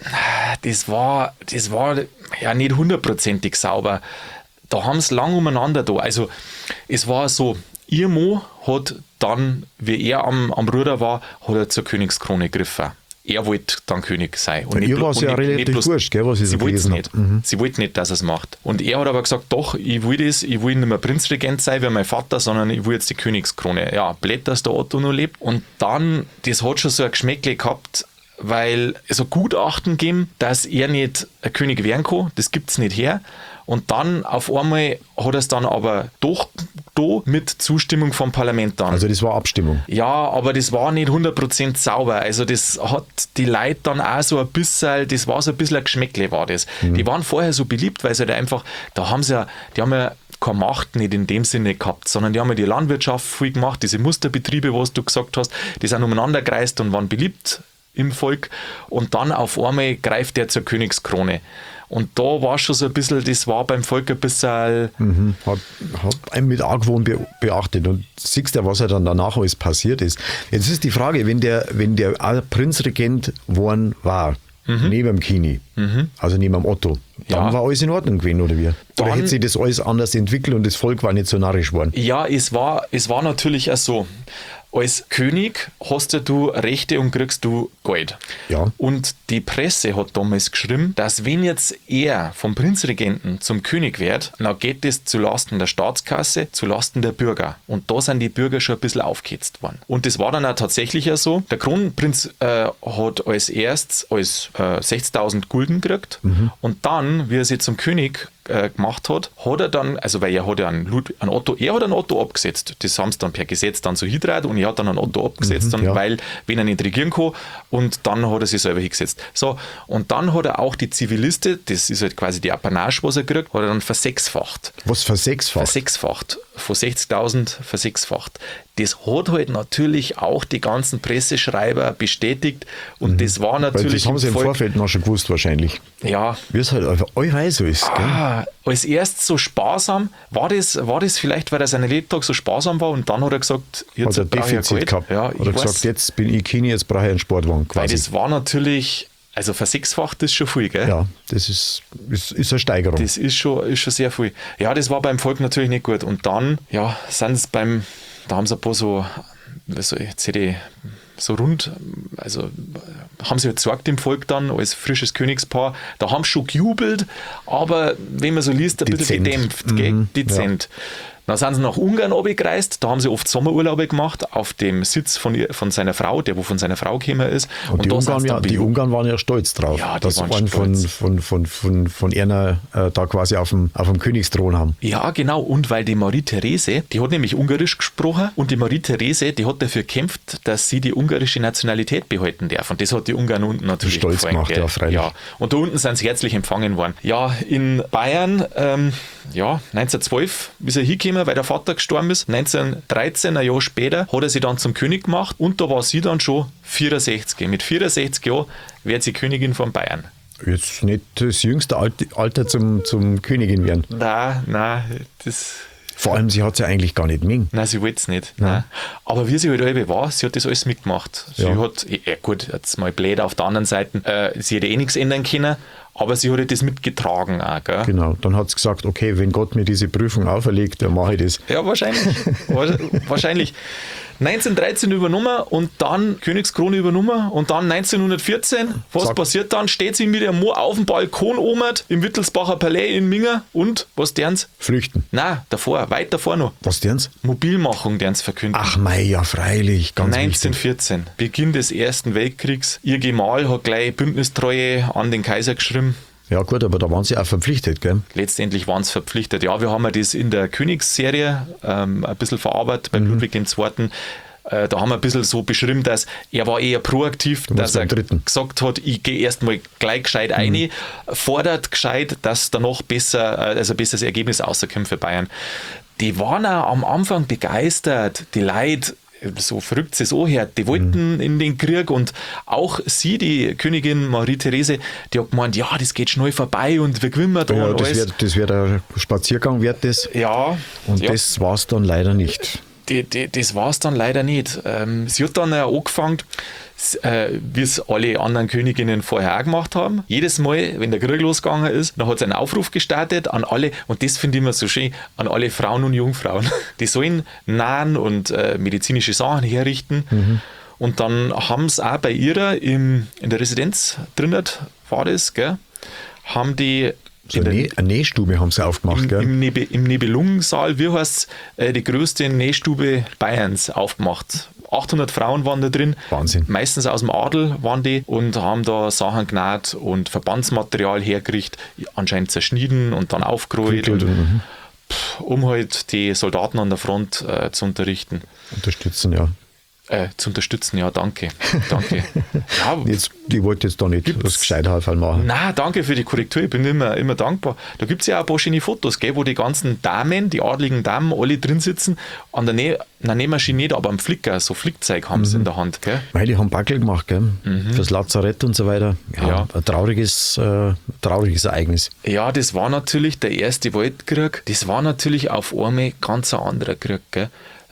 das war, das war ja nicht hundertprozentig sauber. Da haben sie lang umeinander da. Also es war so, ihr Mo hat dann, wie er am, am Ruder war, hat er zur Königskrone gegriffen. Er wollte dann König sein. Und Bei ihr war es ja nicht, relativ nicht bloß, wurscht, gell, was ich sie so wollte es gelesen nicht. habe. Mhm. Sie wollte nicht, dass er es macht. Und er hat aber gesagt, doch, ich will das, ich will nicht mehr Prinzregent sein wie mein Vater, sondern ich will jetzt die Königskrone. Ja, blöd, dass der Otto noch lebt. Und dann, das hat schon so ein Geschmäckle gehabt, weil es so Gutachten geben, dass er nicht ein König werden kann. Das gibt es nicht her. Und dann auf einmal hat er es dann aber doch da mit Zustimmung vom Parlament dann. Also das war Abstimmung. Ja, aber das war nicht hundert Prozent sauber. Also das hat die Leute dann auch so ein bisschen, das war so ein bisschen ein Geschmäckle war das. Mhm. Die waren vorher so beliebt, weil sie da einfach, da haben sie ja, die haben ja keine Macht nicht in dem Sinne gehabt, sondern die haben ja die Landwirtschaft viel gemacht, diese Musterbetriebe, was du gesagt hast, die sind umeinander gereist und waren beliebt im Volk und dann auf einmal greift er zur Königskrone. Und da war schon so ein bisschen, das war beim Volk ein bisschen... Mhm. Hat, hat einen mit Argwohn be beachtet und siehst ja, was ja dann danach alles passiert ist. Jetzt ist die Frage, wenn der, wenn der Prinzregent geworden war, mhm. neben dem Kini, mhm. also neben dem Otto, dann Ja. war alles in Ordnung gewesen, oder wie? Dann- Oder hätte sich das alles anders entwickelt und das Volk war nicht so narrisch geworden? Ja, es war, es war natürlich auch so. Als König hast ja du Rechte und kriegst du Geld. Ja. Und die Presse hat damals geschrieben, dass wenn jetzt er vom Prinzregenten zum König wird, dann geht das zulasten der Staatskasse, zulasten der Bürger. Und da sind die Bürger schon ein bisschen aufgehetzt worden. Und das war dann auch tatsächlich ja so. Der Kronprinz äh, hat als erstes als äh, sechzigtausend Gulden gekriegt. Mhm. Und dann, wie er sich zum König äh, gemacht hat, hat er dann, also weil er hat ja einen, Lud einen Otto, er hat einen Otto abgesetzt. Das haben sie dann per Gesetz dann so hingedreht und er hat dann einen Otto abgesetzt, Mhm, dann, ja. weil, wenn er nicht regieren kann, und dann hat er sich selber hingesetzt. So, und dann hat er auch die Ziviliste, das ist halt quasi die Apanage, was er kriegt, hat er dann versechsfacht. Was versechsfacht? Versechsfacht. Von sechzigtausend versechsfacht. Das hat halt natürlich auch die ganzen Presseschreiber bestätigt und mhm. das war Weil natürlich das haben sie im Volk- Vorfeld noch schon gewusst wahrscheinlich. Ja, Wie es halt einfach allweil so ist. Gell? Ah, als erst so sparsam, war das, war das vielleicht, weil er seine Lebtag so sparsam war und dann hat er gesagt, jetzt Hat er brauche ich ein Defizit Geld. gehabt. Ja, Hat ich er weiß, gesagt, jetzt bin ich Kini, jetzt brauche ich einen Sportwagen weil quasi. das war natürlich, also versechsfacht ist schon viel, gell? Ja, das ist, ist, ist eine Steigerung. Das ist schon, ist schon sehr viel. Ja, das war beim Volk natürlich nicht gut. Und dann, ja, sind es beim, da haben sie ein paar so, so jetzt hätte ich so rund, also haben sie halt gesorgt im Volk dann als frisches Königspaar. Da haben sie schon gejubelt, aber wenn man so liest, ein bisschen Dezent. gedämpft, gell? Mhm, Dezent. Dann sind sie nach Ungarn runtergereist, da haben sie oft Sommerurlaube gemacht, auf dem Sitz von, ihr, von seiner Frau, der wo von seiner Frau gekommen ist. Und, die, da Ungarn, sind sie ja, dann die bejubelt. Ungarn waren ja stolz drauf, Ja, die dass sie waren einen von, stolz. von, von, von, von Erna äh, da quasi auf dem, auf dem Königsthron haben. Ja, genau. Und weil die Marie-Therese, die hat nämlich Ungarisch gesprochen und die Marie-Therese, die hat dafür gekämpft, dass sie die ungarische Nationalität behalten darf. Und das hat die Ungarn unten natürlich Stolz gefallen, gemacht, gell? ja, freilich. Ja. Und da unten sind sie herzlich empfangen worden. Ja, in Bayern, ähm, ja, neunzehnhundertzwölf ist er hingekommen, weil der Vater gestorben ist. neunzehnhundertdreizehn, ein Jahr später, hat er sie dann zum König gemacht und da war sie dann schon vierundsechzig. Mit vierundsechzig Jahren wird sie Königin von Bayern. Jetzt nicht das jüngste Alter zum, zum Königin werden. Nein, nein, das... Vor allem, sie hat es ja eigentlich gar nicht mengen. Nein, sie wollte es nicht. Nein. Aber wie sie halt alle war, sie hat das alles mitgemacht. Sie Ja. hat, ja gut, jetzt mal blöd auf der anderen Seite, äh, sie hätte eh nichts ändern können, aber sie hat halt das mitgetragen auch, gell? Genau, dann hat sie gesagt, okay, wenn Gott mir diese Prüfung auferlegt, dann mache ich das. Ja, wahrscheinlich. Wahrsch- wahrscheinlich. neunzehnhundertdreizehn übernommen und dann Königskrone übernommen und dann neunzehnhundertvierzehn. Was Zack. passiert dann? Steht sie mit ihrem Mo auf dem Balkon oben im Wittelsbacher Palais in Minga und was deren sie? Flüchten. Nein, davor, weit davor noch. Was den's? Mobilmachung deren sie verkünden. Ach mei, ja freilich, ganz wichtig. neunzehnhundertvierzehn, Beginn des Ersten Weltkriegs. Ihr Gemahl hat gleich Bündnistreue an den Kaiser geschrieben. Ja gut, aber da waren sie auch verpflichtet, gell? Letztendlich waren sie verpflichtet. Ja, wir haben ja das in der Königsserie ähm, ein bisschen verarbeitet beim Ludwig der Zweite. Äh, da haben wir ein bisschen so beschrieben, dass er war eher proaktiv, Du dass warst er beim Dritten. gesagt hat, ich gehe erstmal gleich gescheit rein, fordert gescheit, dass danach besser, äh, also ein besseres Ergebnis rauskommt für Bayern. die waren auch am Anfang begeistert, die Leute, so verrückt sie es auch hört, die wollten mhm. in den Krieg und auch sie, die Königin Marie Therese, die hat gemeint, ja, das geht schnell vorbei und wir gewinnen da ja, und das alles. Wird, das wird ein Spaziergang, wird das. Ja. Und ja. das war es dann leider nicht. Die, die, das war es dann leider nicht. Ähm, sie hat dann auch angefangen, äh, wie es alle anderen Königinnen vorher auch gemacht haben. Jedes Mal, wenn der Krieg losgegangen ist, dann hat sie einen Aufruf gestartet an alle, und das finde ich immer so schön, an alle Frauen und Jungfrauen. Die sollen nähen und äh, medizinische Sachen herrichten. Mhm. Und dann haben sie auch bei ihrer im, in der Residenz drinnen, war das, gell, haben die So eine, Näh, eine Nähstube haben sie aufgemacht, im, gell? Im, Nebe, im Nebelungensaal, wie heißt es, äh, die größte Nähstube Bayerns aufgemacht. achthundert Frauen waren da drin. Wahnsinn. Meistens aus dem Adel waren die und haben da Sachen genäht und Verbandsmaterial hergerichtet, anscheinend zerschnitten und dann aufgerollt, und, mhm. pff, um halt die Soldaten an der Front äh, zu unterrichten. Unterstützen, ja. Äh, zu unterstützen, ja, danke. Danke. Ja, jetzt, die wollte jetzt da nicht Gibt's? was Gescheiterfall machen. Na, danke für die Korrektur, ich bin immer, immer dankbar. Da gibt es ja auch ein paar schöne Fotos, gell, wo die ganzen Damen, die adligen Damen, alle drin sitzen, an der Näh, na, Nähmaschine nicht, aber am Flicker, so Flickzeug haben sie Mhm. in der Hand. Gell? Weil die haben Backel gemacht, gell? Mhm. Fürs Lazarett und so weiter. Ja, Ja. ein trauriges, äh, trauriges Ereignis. Ja, das war natürlich der erste Weltkrieg, das war natürlich auf einmal ganz ein anderer Krieg. Gell?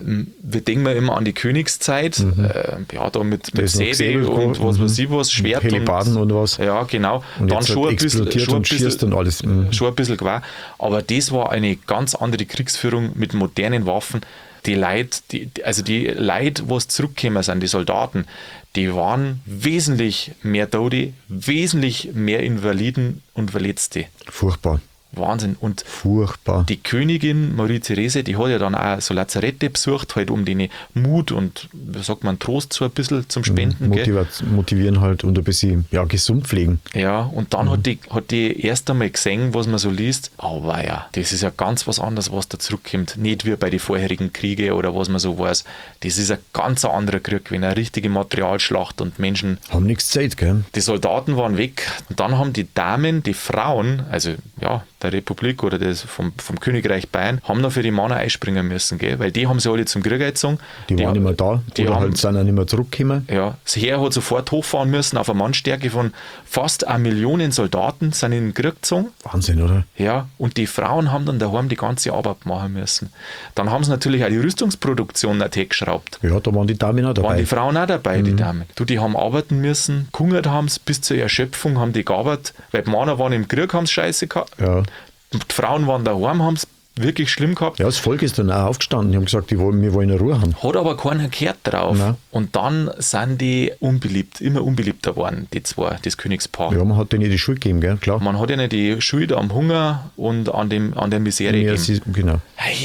Wir denken mal immer an die Königszeit, mhm. äh, ja, da mit, mit Säbel und was weiß ich was, Schwert Helibaden und, und was. Ja, genau. Und dann schon ein bisschen, schon ein und schießt bisschen, und alles. Mhm. schon ein bisschen gewar. Aber das war eine ganz andere Kriegsführung mit modernen Waffen. Die Leute, die, also die Leute, was zurückgekommen sind, die Soldaten, die waren wesentlich mehr Tote, wesentlich mehr Invaliden und Verletzte. Furchtbar. Wahnsinn. Und Furchtbar. die Königin Marie Therese, die hat ja dann auch so Lazarette besucht, halt um denen Mut und, wie sagt man, Trost so ein bisschen zum Spenden. Motiva- motivieren halt und ein bisschen ja, gesund pflegen. Ja, und dann mhm. hat, die, hat die erst einmal gesehen, was man so liest, aber ja, das ist ja ganz was anderes, was da zurückkommt. Nicht wie bei den vorherigen Kriegen oder was man so weiß. Das ist ein ganz anderer Krieg, wenn eine richtige Materialschlacht und Menschen... Haben nichts Zeit, gell? Die Soldaten waren weg und dann haben die Damen, die Frauen, also ja, der Republik oder des, vom, vom Königreich Bayern, haben noch für die Männer einspringen müssen, gell? Weil die haben sie alle zum Krieg gezogen. Die, die waren nicht mehr da, die oder haben, halt sind auch nicht mehr zurückgekommen. Ja, das Heer hat sofort hochfahren müssen auf eine Mannstärke von fast eine Million Soldaten, sind in den Krieg gezogen. Wahnsinn, oder? Ja, und die Frauen haben dann daheim die ganze Arbeit machen müssen. Dann haben sie natürlich auch die Rüstungsproduktion nicht geschraubt. Ja, da waren die Damen auch dabei. Waren die Frauen auch dabei, Mhm. die Damen. Du, die haben arbeiten müssen, gehungert haben sie bis zur Erschöpfung, haben die gearbeitet, weil die Männer waren im Krieg, haben es scheiße gehabt. Ja. Und die Frauen waren daheim, haben es wirklich schlimm gehabt. Ja, das Volk ist dann auch aufgestanden. Die haben gesagt, die wollen, wir wollen in Ruhe haben. Hat aber keiner gehört drauf. Nein. Und dann sind die unbeliebt, immer unbeliebter geworden, die zwei, das Königspaar. Ja, man hat denen die Schuld gegeben, gell? Klar. Man hat ihnen die Schuld am Hunger und an, dem, an der Miserie Ja, gegeben. sie, genau.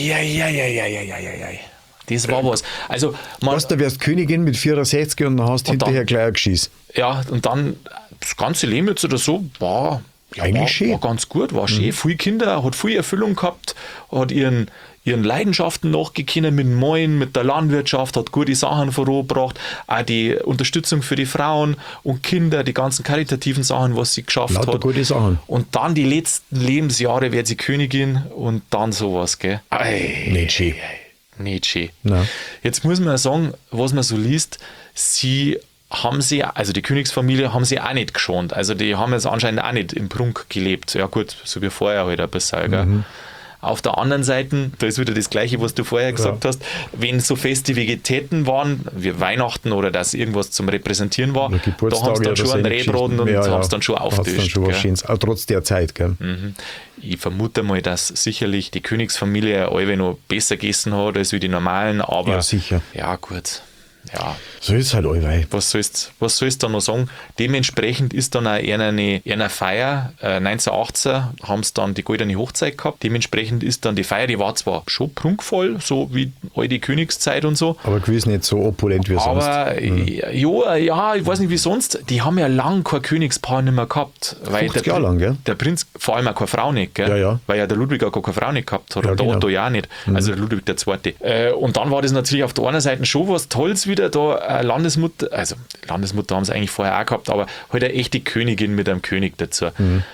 Eieieiei. Das war was. Also, man, Was, da wärst Königin mit vierundsechzig und dann hast du Und hinterher dann- gleich ein Geschiss. ja, und dann das ganze Leben jetzt oder so war, ja, Eigentlich war, schön. war ganz gut, war schön. Viele Kinder, hat viel Erfüllung gehabt, hat ihren, ihren Leidenschaften nachgekommen mit dem Moin, mit der Landwirtschaft, hat gute Sachen vorangebracht, auch die Unterstützung für die Frauen und Kinder, die ganzen karitativen Sachen, was sie geschafft Lauter hat. gute Sachen. Und dann die letzten Lebensjahre wird sie Königin und dann sowas, gell? Ei, Nicht schön. nicht schön. Nein. Jetzt muss man sagen, was man so liest, sie haben sie, also die Königsfamilie haben sie auch nicht geschont. Also die haben jetzt anscheinend auch nicht im Prunk gelebt. Ja gut, so wie vorher halt ein bisschen. Gell? Mhm. Auf der anderen Seite, da ist wieder das Gleiche, was du vorher gesagt Ja. hast, wenn so Festivitäten waren, wie Weihnachten oder dass irgendwas zum Repräsentieren war, Oder da haben sie Geburtstage dann oder schon einen so Rebroden und ja, haben ja. es dann schon Hat's aufgetischt. dann schon was gell? Schönes. Auch trotz der Zeit, gell? Ich vermute mal, dass sicherlich die Königsfamilie alle noch besser gegessen hat als wie die normalen, aber Ja, sicher. ja gut. Ja, So ist es halt allweil. was sollst was sollst du da noch sagen? Dementsprechend ist dann auch eher eine, eher eine Feier. Äh, neunzehnhundertachtzehn haben sie dann die goldene Hochzeit gehabt. Dementsprechend ist dann die Feier, die war zwar schon prunkvoll, so wie all die Königszeit und so. Aber gewiss nicht so opulent wie sonst. Aber äh, ja, ja, ich weiß nicht wie sonst. Die haben ja lang kein Königspaar nicht mehr gehabt. Weil fünfzig der, Jahre lang, gell? Der Prinz, vor allem auch keine Frau nicht, gell? Ja, ja. Weil ja der Ludwig auch gar keine Frau nicht gehabt hat. Ja, und der genau. Otto ja auch nicht. Also der Ludwig der Zweite. Äh, und dann war das natürlich auf der einen Seite schon was Tolles wieder, da eine Landesmutter, also Landesmutter haben sie eigentlich vorher auch gehabt, aber halt eine echte Königin mit einem König dazu.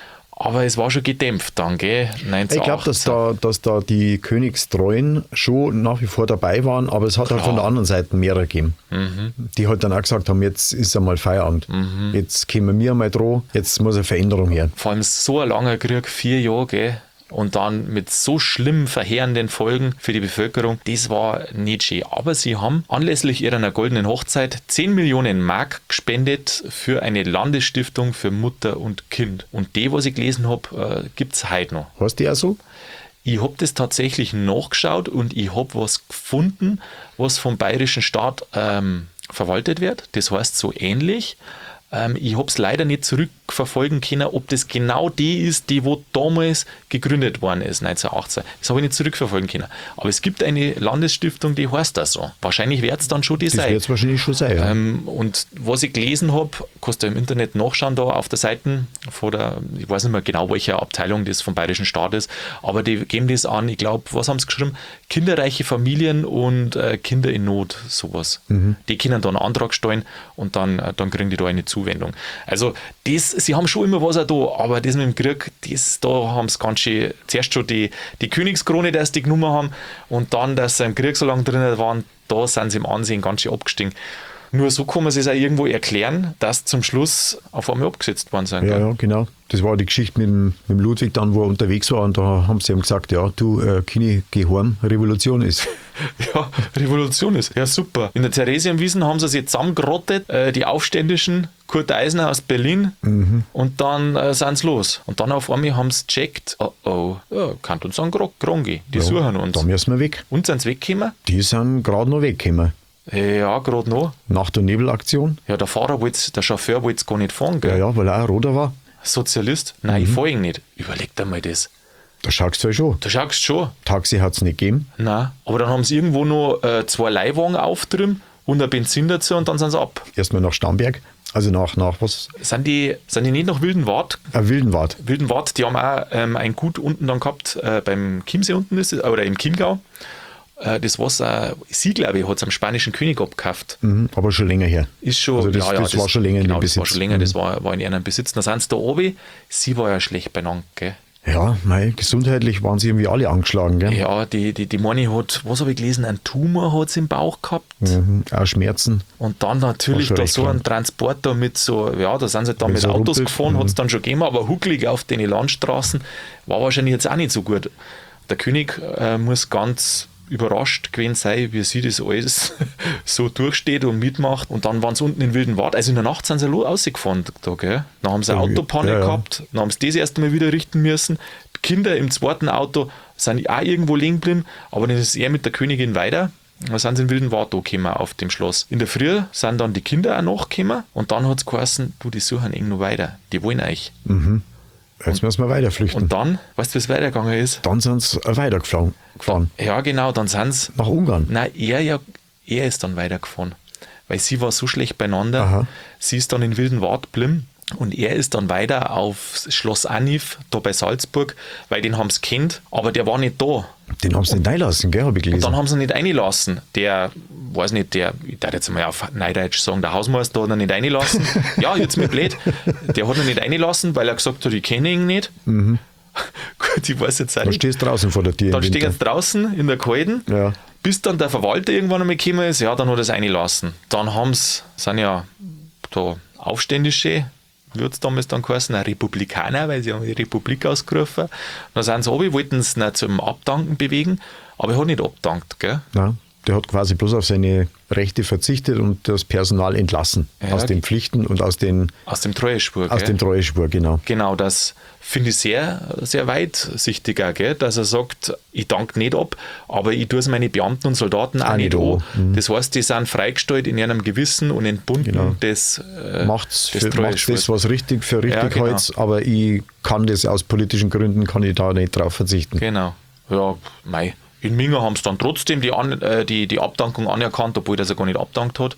Aber es war schon gedämpft dann, gell? neunzehnhundertachtzehn. Ich glaube, dass da, dass da die Königstreuen schon nach wie vor dabei waren, aber es hat halt von der anderen Seite mehrere gegeben, mhm. die halt dann auch gesagt haben, jetzt ist einmal Feierabend, mhm. jetzt kommen wir mal dran, jetzt muss eine Veränderung her. Vor allem so ein langer Krieg, vier Jahre, gell? Und dann mit so schlimmen, verheerenden Folgen für die Bevölkerung, das war nicht schön. Aber sie haben anlässlich ihrer goldenen Hochzeit zehn Millionen Mark gespendet für eine Landesstiftung für Mutter und Kind. Und die, was ich gelesen habe, äh, gibt es heute noch. Hast du die auch so? Ich habe das tatsächlich nachgeschaut und ich habe was gefunden, was vom bayerischen Staat ähm, verwaltet wird. Das heißt so ähnlich. Ähm, ich habe es leider nicht zurückverfolgen können, ob das genau die ist, die wo damals gegründet worden ist, neunzehnhundertachtzehn. Das habe ich nicht zurückverfolgen können. Aber es gibt eine Landesstiftung, die heißt das so. Wahrscheinlich wird es dann schon die das sein. Das wird es wahrscheinlich schon sein, ja. Ähm, und was ich gelesen habe, kannst du im Internet nachschauen, da auf der Seite von der, ich weiß nicht mehr genau, welche Abteilung das vom Bayerischen Staat ist, aber die geben das an, ich glaube, was haben sie geschrieben? Kinderreiche Familien und äh, Kinder in Not, sowas. Mhm. Die können dann einen Antrag stellen und dann, äh, dann kriegen die da eine Zuwendung. Also das, sie haben schon immer was auch da, aber das mit dem Krieg, das, da haben sie ganz schön, zuerst schon die, die Königskrone, dass die genommen haben und dann, dass sie im Krieg so lange drin waren, da sind sie im Ansehen ganz schön abgestiegen. Nur so kann man es auch irgendwo erklären, dass zum Schluss auf einmal abgesetzt worden sind. Ja, ja, genau. Das war die Geschichte mit dem, mit dem Ludwig dann, wo er unterwegs war und da haben sie ihm gesagt, ja, du, äh, Kini, geh heim, Revolution ist. Ja, Revolution ist. Ja, super. In der Theresienwiesen haben sie sich zusammengerottet, äh, die Aufständischen, Kurt Eisner aus Berlin, mhm. und dann äh, sind sie los. Und dann auf einmal haben sie gecheckt, oh oh, ja, kann uns sagen, Grongi, die ja, suchen uns. Da müssen wir weg. Und sind sie weggekommen? Die sind gerade noch weggekommen. Ja, gerade noch. Nacht- und Nebelaktion. Ja, der Fahrer wollte, der Chauffeur wollte es gar nicht fahren, gell? Ja, ja, weil er auch ein Roter war. Sozialist? Nein, mhm. ich fahre ihn nicht. Überleg dir mal das. Da schaust du ja schon. Da schaust du schon. Taxi hat es nicht gegeben. Nein, aber dann haben sie irgendwo noch äh, zwei Leihwagen aufdrüben und ein Benzin dazu und dann sind sie ab. Erstmal nach Starnberg. Also nach, nach was? Sind die, sind die nicht nach Wildenwart? Ah, Wildenwart. Wildenwart, die haben auch ähm, ein Gut unten dann gehabt, äh, beim Chiemsee unten ist es, oder im Chiemgau. Äh, das Wasser, sie glaube ich, hat es am spanischen König abgekauft. Mhm, aber schon länger her. Ist schon, also das, ja, ja, das, das war schon länger genau, in Besitz. Das war schon länger, mhm. das war, war in ihrem Besitz. Dann sind sie da oben, sie war ja schlecht beieinander, gell? Ja, mei, gesundheitlich waren sie irgendwie alle angeschlagen, gell? Ja, die, die, die Moni hat, was habe ich gelesen, einen Tumor hat sie im Bauch gehabt. Mhm, auch Schmerzen. Und dann natürlich da so ein Transporter mit so, ja, da sind sie dann mit, mit so Autos rumpelt. gefahren, mhm. hat es dann schon gegeben, aber hucklig auf den Landstraßen war wahrscheinlich jetzt auch nicht so gut. Der König äh, muss ganz überrascht gewesen sein, wie sie das alles so durchsteht und mitmacht. Und dann waren sie unten in Wildenwart. Also in der Nacht sind sie rausgefahren. Da, gell? Dann haben sie eine Autopanne ja, ja. gehabt. Dann haben sie das erst einmal wieder richten müssen. Die Kinder im zweiten Auto sind auch irgendwo liegen geblieben. Aber dann ist er mit der Königin weiter. Dann sind sie in Wildenwart da gekommen auf dem Schloss. In der Früh sind dann die Kinder auch nachgekommen. Und dann hat es geheißen, du, die suchen eng noch weiter. Die wollen euch. Mhm. Jetzt und, müssen wir weiter flüchten. Und dann, weißt du, wie es weitergegangen ist? Dann sind sie weitergefahren. Ja, genau, dann sind sie. Nach Ungarn? Nein, er, ja, er ist dann weitergefahren. Weil sie war so schlecht beieinander. Aha. Sie ist dann in Wildenwart geblieben. Und er ist dann weiter auf Schloss Anif, da bei Salzburg, weil den haben sie kennt, aber der war nicht da. Den haben sie nicht reinlassen, gell, habe ich gelesen. Und dann haben sie ihn nicht reingelassen. Der, weiß nicht, der, ich darf jetzt mal auf Neudeutsch sagen, der Hausmeister hat ihn nicht reingelassen. Ja, jetzt mir blöd. Der hat ihn nicht reingelassen, weil er gesagt hat, ich kenne ihn nicht. Mhm. Gut, ich weiß jetzt auch nicht. Dann stehst du draußen vor der Tür. Dann steht jetzt draußen in der Kalten. Ja. Bis dann der Verwalter irgendwann einmal gekommen ist, ja, dann hat er es reingelassen. Dann haben sie, sind ja da Aufständische, wird es damals dann geheißen, ein Republikaner, weil sie haben die Republik ausgerufen. Dann sind sie runter, wollten es nicht zum Abdanken bewegen, aber er hat nicht abdankt, gell? Nein, der hat quasi bloß auf seine Rechte verzichtet und das Personal entlassen. Ja, aus den Pflichten und aus den... Aus dem Treueschwur, Aus gell? dem Treueschwur, genau. Genau, das finde ich sehr, sehr weitsichtig auch, gell? Dass er sagt, ich danke nicht ab, aber ich tue es meine Beamten und Soldaten auch, auch nicht an. Mhm. Das heißt, die sind freigestellt in ihrem Gewissen und entbunden genau. des, äh, macht's des für, macht das, was richtig für richtig ja, genau. hält, aber ich kann das aus politischen Gründen, kann ich da nicht drauf verzichten. Genau, ja, mei. In Minga haben sie dann trotzdem die, An- äh, die, die Abdankung anerkannt, obwohl er gar nicht abdankt hat.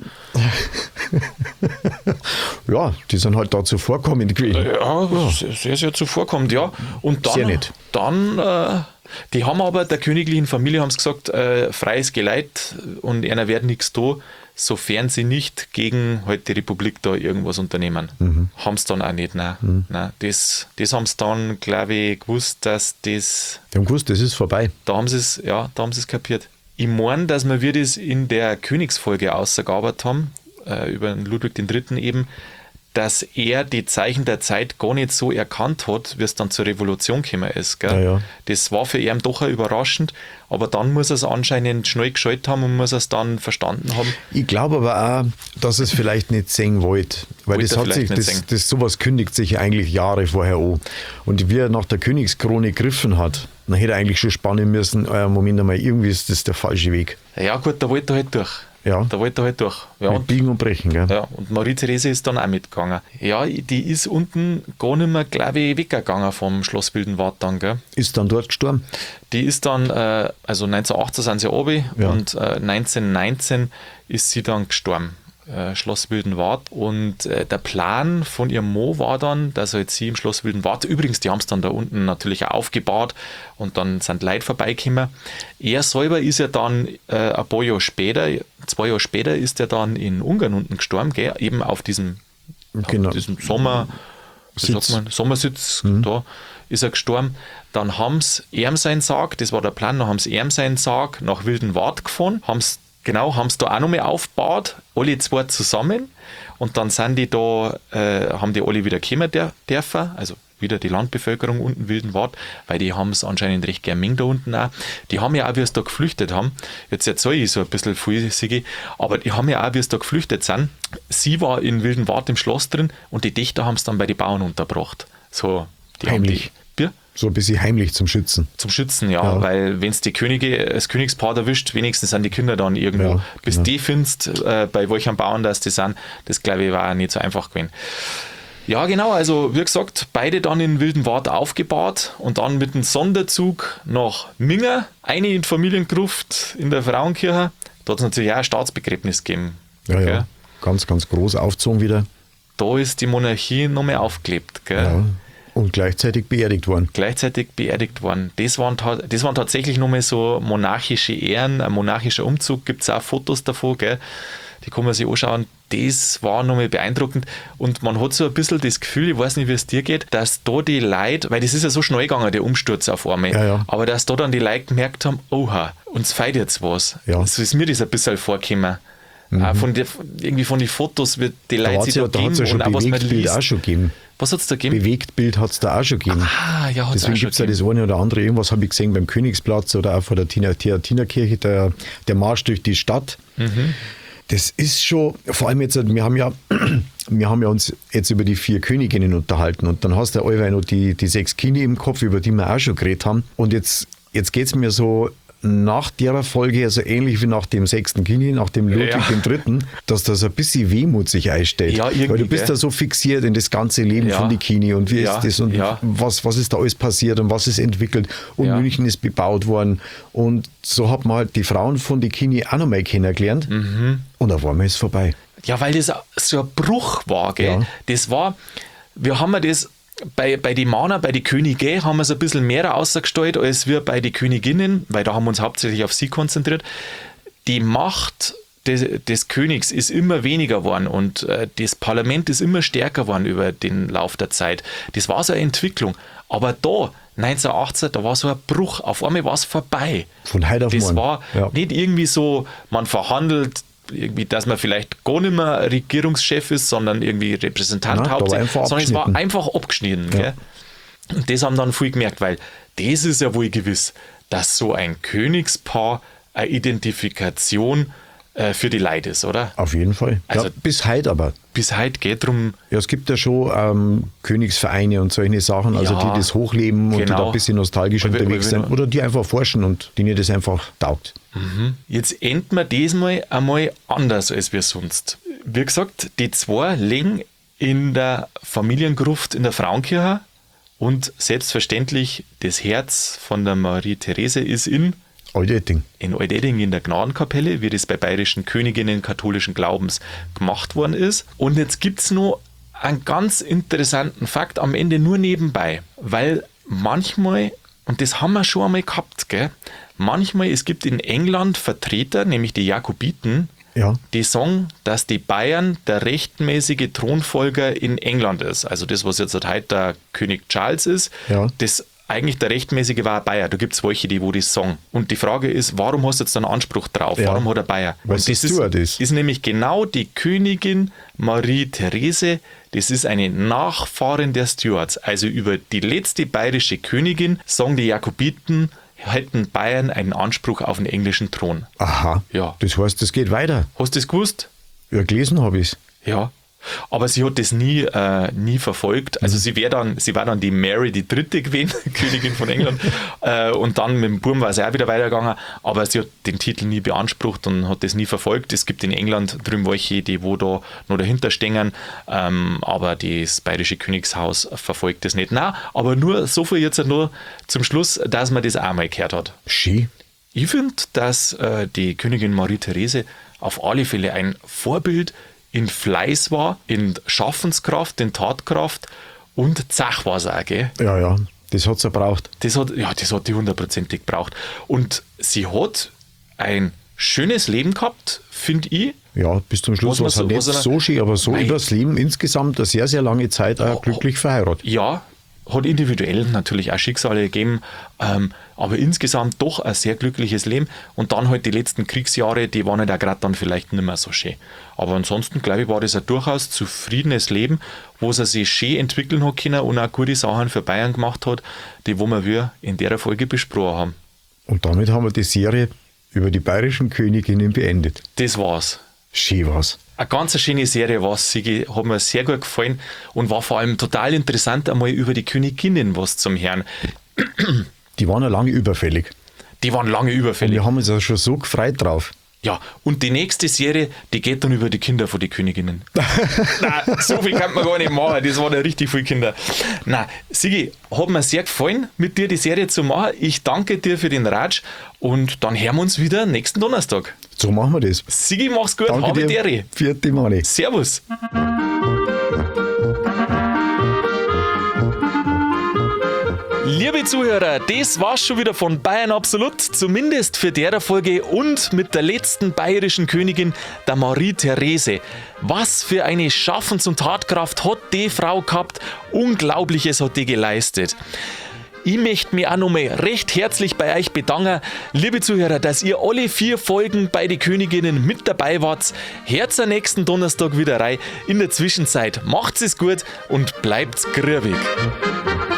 Ja, die sind halt da zuvorkommend gewesen. Ja, ja. Sehr, sehr, sehr zuvorkommend, ja. Und dann, sehr nett. Dann, äh, die haben aber der königlichen Familie haben sie gesagt, äh, freies Geleit und einer wird nichts da. sofern sie nicht gegen halt die Republik da irgendwas unternehmen. Mhm. Haben sie dann auch nicht, nein. Mhm. nein das das haben sie dann, glaube ich, gewusst, dass das, Die haben gewusst, das ist vorbei. da haben sie es, ja, da haben sie es kapiert. Ich meine, dass wir das in der Königsfolge ausgearbeitet haben, äh, über den Ludwig den Dritten eben, dass er die Zeichen der Zeit gar nicht so erkannt hat, wie es dann zur Revolution gekommen ist. Gell? Ja, ja. Das war für ihn doch auch überraschend, aber dann muss er es anscheinend schnell geschaltet haben und muss er es dann verstanden haben. Ich glaube aber auch, dass es vielleicht nicht sehen wollte. Weil Wollte das er hat sich, vielleicht nicht das, sehen. das, sowas kündigt sich ja eigentlich Jahre vorher an. Und wie er nach der Königskrone gegriffen hat, dann hätte er eigentlich schon spannen müssen, äh, Moment einmal, irgendwie ist das der falsche Weg. Ja gut, da wollte er halt durch. Ja. Da wollte er halt durch. Ja, Mit und, Biegen und Brechen, gell? ja, und Marie-Therese ist dann auch mitgegangen. Ja, die ist unten gar nicht mehr, glaube ich, weggegangen vom Schloss Wildenwart dann, gell? Ist dann dort gestorben. Die ist dann, äh, also neunzehnhundertachtzehn sind sie runter Ja. und äh, neunzehnhundertneunzehn ist sie dann gestorben. Äh, Schloss Wildenwart. Und äh, der Plan von ihrem Mo war dann, dass halt sie im Schloss Wildenwart, übrigens, die haben es dann da unten natürlich auch aufgebaut und dann sind Leute vorbeigekommen. Er selber ist ja dann äh, ein paar Jahre später, zwei Jahre später ist er dann in Ungarn unten gestorben, gell? Eben auf diesem, Genau. auf diesem Sommer, wie Sitz. sagt man, Sommersitz, Mhm. da ist er gestorben. Dann haben sie ihm seinen Sarg, das war der Plan, dann haben sie ihm seinen Sarg nach Wildenwart gefahren, haben es Genau, haben sie da auch nochmal aufgebaut, alle zwei zusammen. Und dann sind die da, äh, haben die alle wieder kommen der, dürfen, also wieder die Landbevölkerung unten Wildenwart, weil die haben es anscheinend recht gern mengt da unten auch. Die haben ja auch, wie es da geflüchtet haben, jetzt erzähle ich so ein bisschen viel, Sigi, aber die haben ja auch, wie es da geflüchtet sind. Sie war in Wildenwart im Schloss drin und die Dichter haben es dann bei den Bauern untergebracht. So, die Heimlich. Haben die, ja? So ein bisschen heimlich zum Schützen. Zum Schützen, ja, Ja. weil wenn es die Könige, das Königspaar erwischt, wenigstens sind die Kinder dann irgendwo. Ja, Bis genau. die findest, äh, bei welchen Bauern das die sind, das glaube ich war auch nicht so einfach gewesen. Ja, genau, also wie gesagt, beide dann in Wildenwart aufgebaut und dann mit dem Sonderzug nach Minger, eine in die Familiengruft in der Frauenkirche. Da hat es natürlich auch ein Staatsbegräbnis gegeben. Ja, gell? ja. Ganz, ganz groß aufgezogen wieder. Da ist die Monarchie nochmal aufgelebt. Gell? Ja. Und gleichzeitig beerdigt worden. Gleichzeitig beerdigt worden. Das waren, ta- das waren tatsächlich nochmal so monarchische Ehren, ein monarchischer Umzug, gibt es auch Fotos davon, gell? Die kann man sich anschauen. Das war nochmal beeindruckend und man hat so ein bisschen das Gefühl, ich weiß nicht, wie es dir geht, dass da die Leute, weil das ist ja so schnell gegangen, der Umsturz auf einmal, Ja, ja. aber dass da dann die Leute gemerkt haben, oha, uns feiert jetzt was. Ja. So ist mir das ein bisschen vorgekommen. Auch von der, irgendwie von den Fotos wird die Da Leute hat sich es ja, da da hat's ja geben schon und auch was man Bewegtbild liest. auch schon gegeben. Was hat es da gegeben? Bewegtbild hat es da auch schon gegeben. Ah, ja, hat es Deswegen auch schon gibt es ja gegeben. das eine oder andere. Irgendwas habe ich gesehen beim Königsplatz oder auch vor der Tina- Theatinerkirche, der, der Marsch durch die Stadt. Mhm. Das ist schon, vor allem jetzt, wir haben ja, wir haben ja uns jetzt über die vier Königinnen unterhalten und dann hast du ja allweil noch die, die sechs Kini im Kopf, über die wir auch schon geredet haben. Und jetzt, jetzt geht es mir so nach der Folge, also ähnlich wie nach dem sechsten Kini, nach dem Ludwig Ja. dem Dritten, dass da so ein bisschen Wehmut sich einstellt. Ja, irgendwie, Weil du bist gell? da so fixiert in das ganze Leben Ja. von die Kini und wie Ja, ist das und ja. was, was ist da alles passiert und was ist entwickelt und Ja. München ist bebaut worden und so hat man halt die Frauen von die Kini auch noch mal kennengelernt Mhm. und auf einmal ist es vorbei. Ja, weil das so ein Bruch war, gell? Ja. Das war, wir haben ja das bei, bei den Männern, bei den Königen haben wir es ein bisschen mehr ausgestellt als wir bei den Königinnen, weil da haben wir uns hauptsächlich auf sie konzentriert. Die Macht des, des Königs ist immer weniger geworden und äh, das Parlament ist immer stärker geworden über den Lauf der Zeit. Das war so eine Entwicklung. Aber da, neunzehnhundertachtzehn, da war so ein Bruch. Auf einmal war es vorbei. Von heute auf Das morgen. war Ja. nicht irgendwie so, man verhandelt irgendwie, dass man vielleicht gar nicht mehr Regierungschef ist, sondern irgendwie Repräsentant Nein, da war hauptsächlich, einfach sondern es war abgeschnitten. einfach abgeschnitten. Ja. Gell? Und das haben dann viele gemerkt, weil das ist ja wohl gewiss, dass so ein Königspaar eine Identifikation äh, für die Leute ist, oder? Auf jeden Fall. Also- ja, bis heute aber. Bis heute geht drum. Ja, es gibt ja schon ähm, Königsvereine und solche Sachen, also Ja, die das hochleben und die genau. da ein bisschen nostalgisch Weil wir- unterwegs weil wir- sind oder die einfach forschen und denen das einfach taugt. Jetzt enden wir diesmal einmal anders als wir sonst. Wie gesagt, die zwei liegen in der Familiengruft in der Frauenkirche und selbstverständlich das Herz von der Marie-Therese ist in, Altetting. in Altetting in der Gnadenkapelle, wie das bei bayerischen Königinnen katholischen Glaubens gemacht worden ist. Und jetzt gibt es noch einen ganz interessanten Fakt am Ende nur nebenbei, weil manchmal, und das haben wir schon einmal gehabt, gell? Manchmal, es gibt in England Vertreter, nämlich die Jakobiten, Ja. Die sagen, dass die Bayern der rechtmäßige Thronfolger in England ist. Also das, was jetzt heute der König Charles ist, Ja. das eigentlich der rechtmäßige war ein Bayer. Da gibt es welche, die wo das sagen. Und die Frage ist, warum hast du jetzt einen Anspruch drauf? Ja. Warum hat er Bayer? Weil Und sie das ist, Stuart ist. ist nämlich genau die Königin Marie Therese. Das ist eine Nachfahrin der Stuarts. Also über die letzte bayerische Königin sagen die Jakobiten, hätten Bayern einen Anspruch auf den englischen Thron. Aha. Ja. Das heißt, das geht weiter. Hast du das gewusst? Ja, gelesen habe ich es. Ja. Aber sie hat das nie, äh, nie verfolgt. Also sie wäre dann, sie war dann die Mary die Dritte gewesen, Königin von England. äh, und dann mit dem Burm war sie auch wieder weitergegangen. Aber sie hat den Titel nie beansprucht und hat das nie verfolgt. Es gibt in England drüben welche, die wo da noch dahinter stehen. Ähm, aber das bayerische Königshaus verfolgt das nicht. Nein, aber nur so viel jetzt nur zum Schluss, dass man das auch mal gehört hat. Ski. Ich finde, dass äh, die Königin Marie Therese auf alle Fälle ein Vorbild in Fleiß war, in Schaffenskraft, in Tatkraft und Zach war es auch, gell? Ja, ja. Das hat es gebraucht. Das hat, ja, das hat die hundertprozentig gebraucht. Und sie hat ein schönes Leben gehabt, finde ich. Ja, bis zum Schluss war Was es halt man nicht so- was so schön, aber so Mei. übers Leben insgesamt eine sehr, sehr lange Zeit auch glücklich verheiratet. Ja, hat individuell natürlich auch Schicksale gegeben, ähm, aber insgesamt doch ein sehr glückliches Leben. Und dann halt die letzten Kriegsjahre, die waren halt auch gerade dann vielleicht nicht mehr so schön. Aber ansonsten, glaube ich, war das ein durchaus zufriedenes Leben, wo sie sich schön entwickeln hat können und auch gute Sachen für Bayern gemacht hat, die wo wir wir in der Folge besprochen haben. Und damit haben wir die Serie über die bayerischen Königinnen beendet. Das war's. Schön war's. Eine ganz schöne Serie war es, Sigi, hat mir sehr gut gefallen und war vor allem total interessant, einmal über die Königinnen was zum Hören. Die waren ja lange überfällig. Die waren lange überfällig. Wir haben uns ja schon so gefreut drauf. Ja, und die nächste Serie, die geht dann über die Kinder von den Königinnen. Nein, so viel kann man gar nicht machen, das waren ja richtig viele Kinder. Nein, Sigi, hat mir sehr gefallen, mit dir die Serie zu machen. Ich danke dir für den Ratsch und dann hören wir uns wieder nächsten Donnerstag. So machen wir das. Sigi, mach's gut, Danke habe dir. Dere. Vierte Mani. Servus. Liebe Zuhörer, das war's schon wieder von Bayern Absolut, zumindest für der Folge und mit der letzten bayerischen Königin, der Marie Therese. Was für eine Schaffens- und Tatkraft hat die Frau gehabt, Unglaubliches hat die geleistet. Ich möchte mich auch nochmal recht herzlich bei euch bedanken, liebe Zuhörer, dass ihr alle vier Folgen bei den Königinnen mit dabei wart. Hört am nächsten Donnerstag wieder rein. In der Zwischenzeit macht's es gut und bleibt's grübig.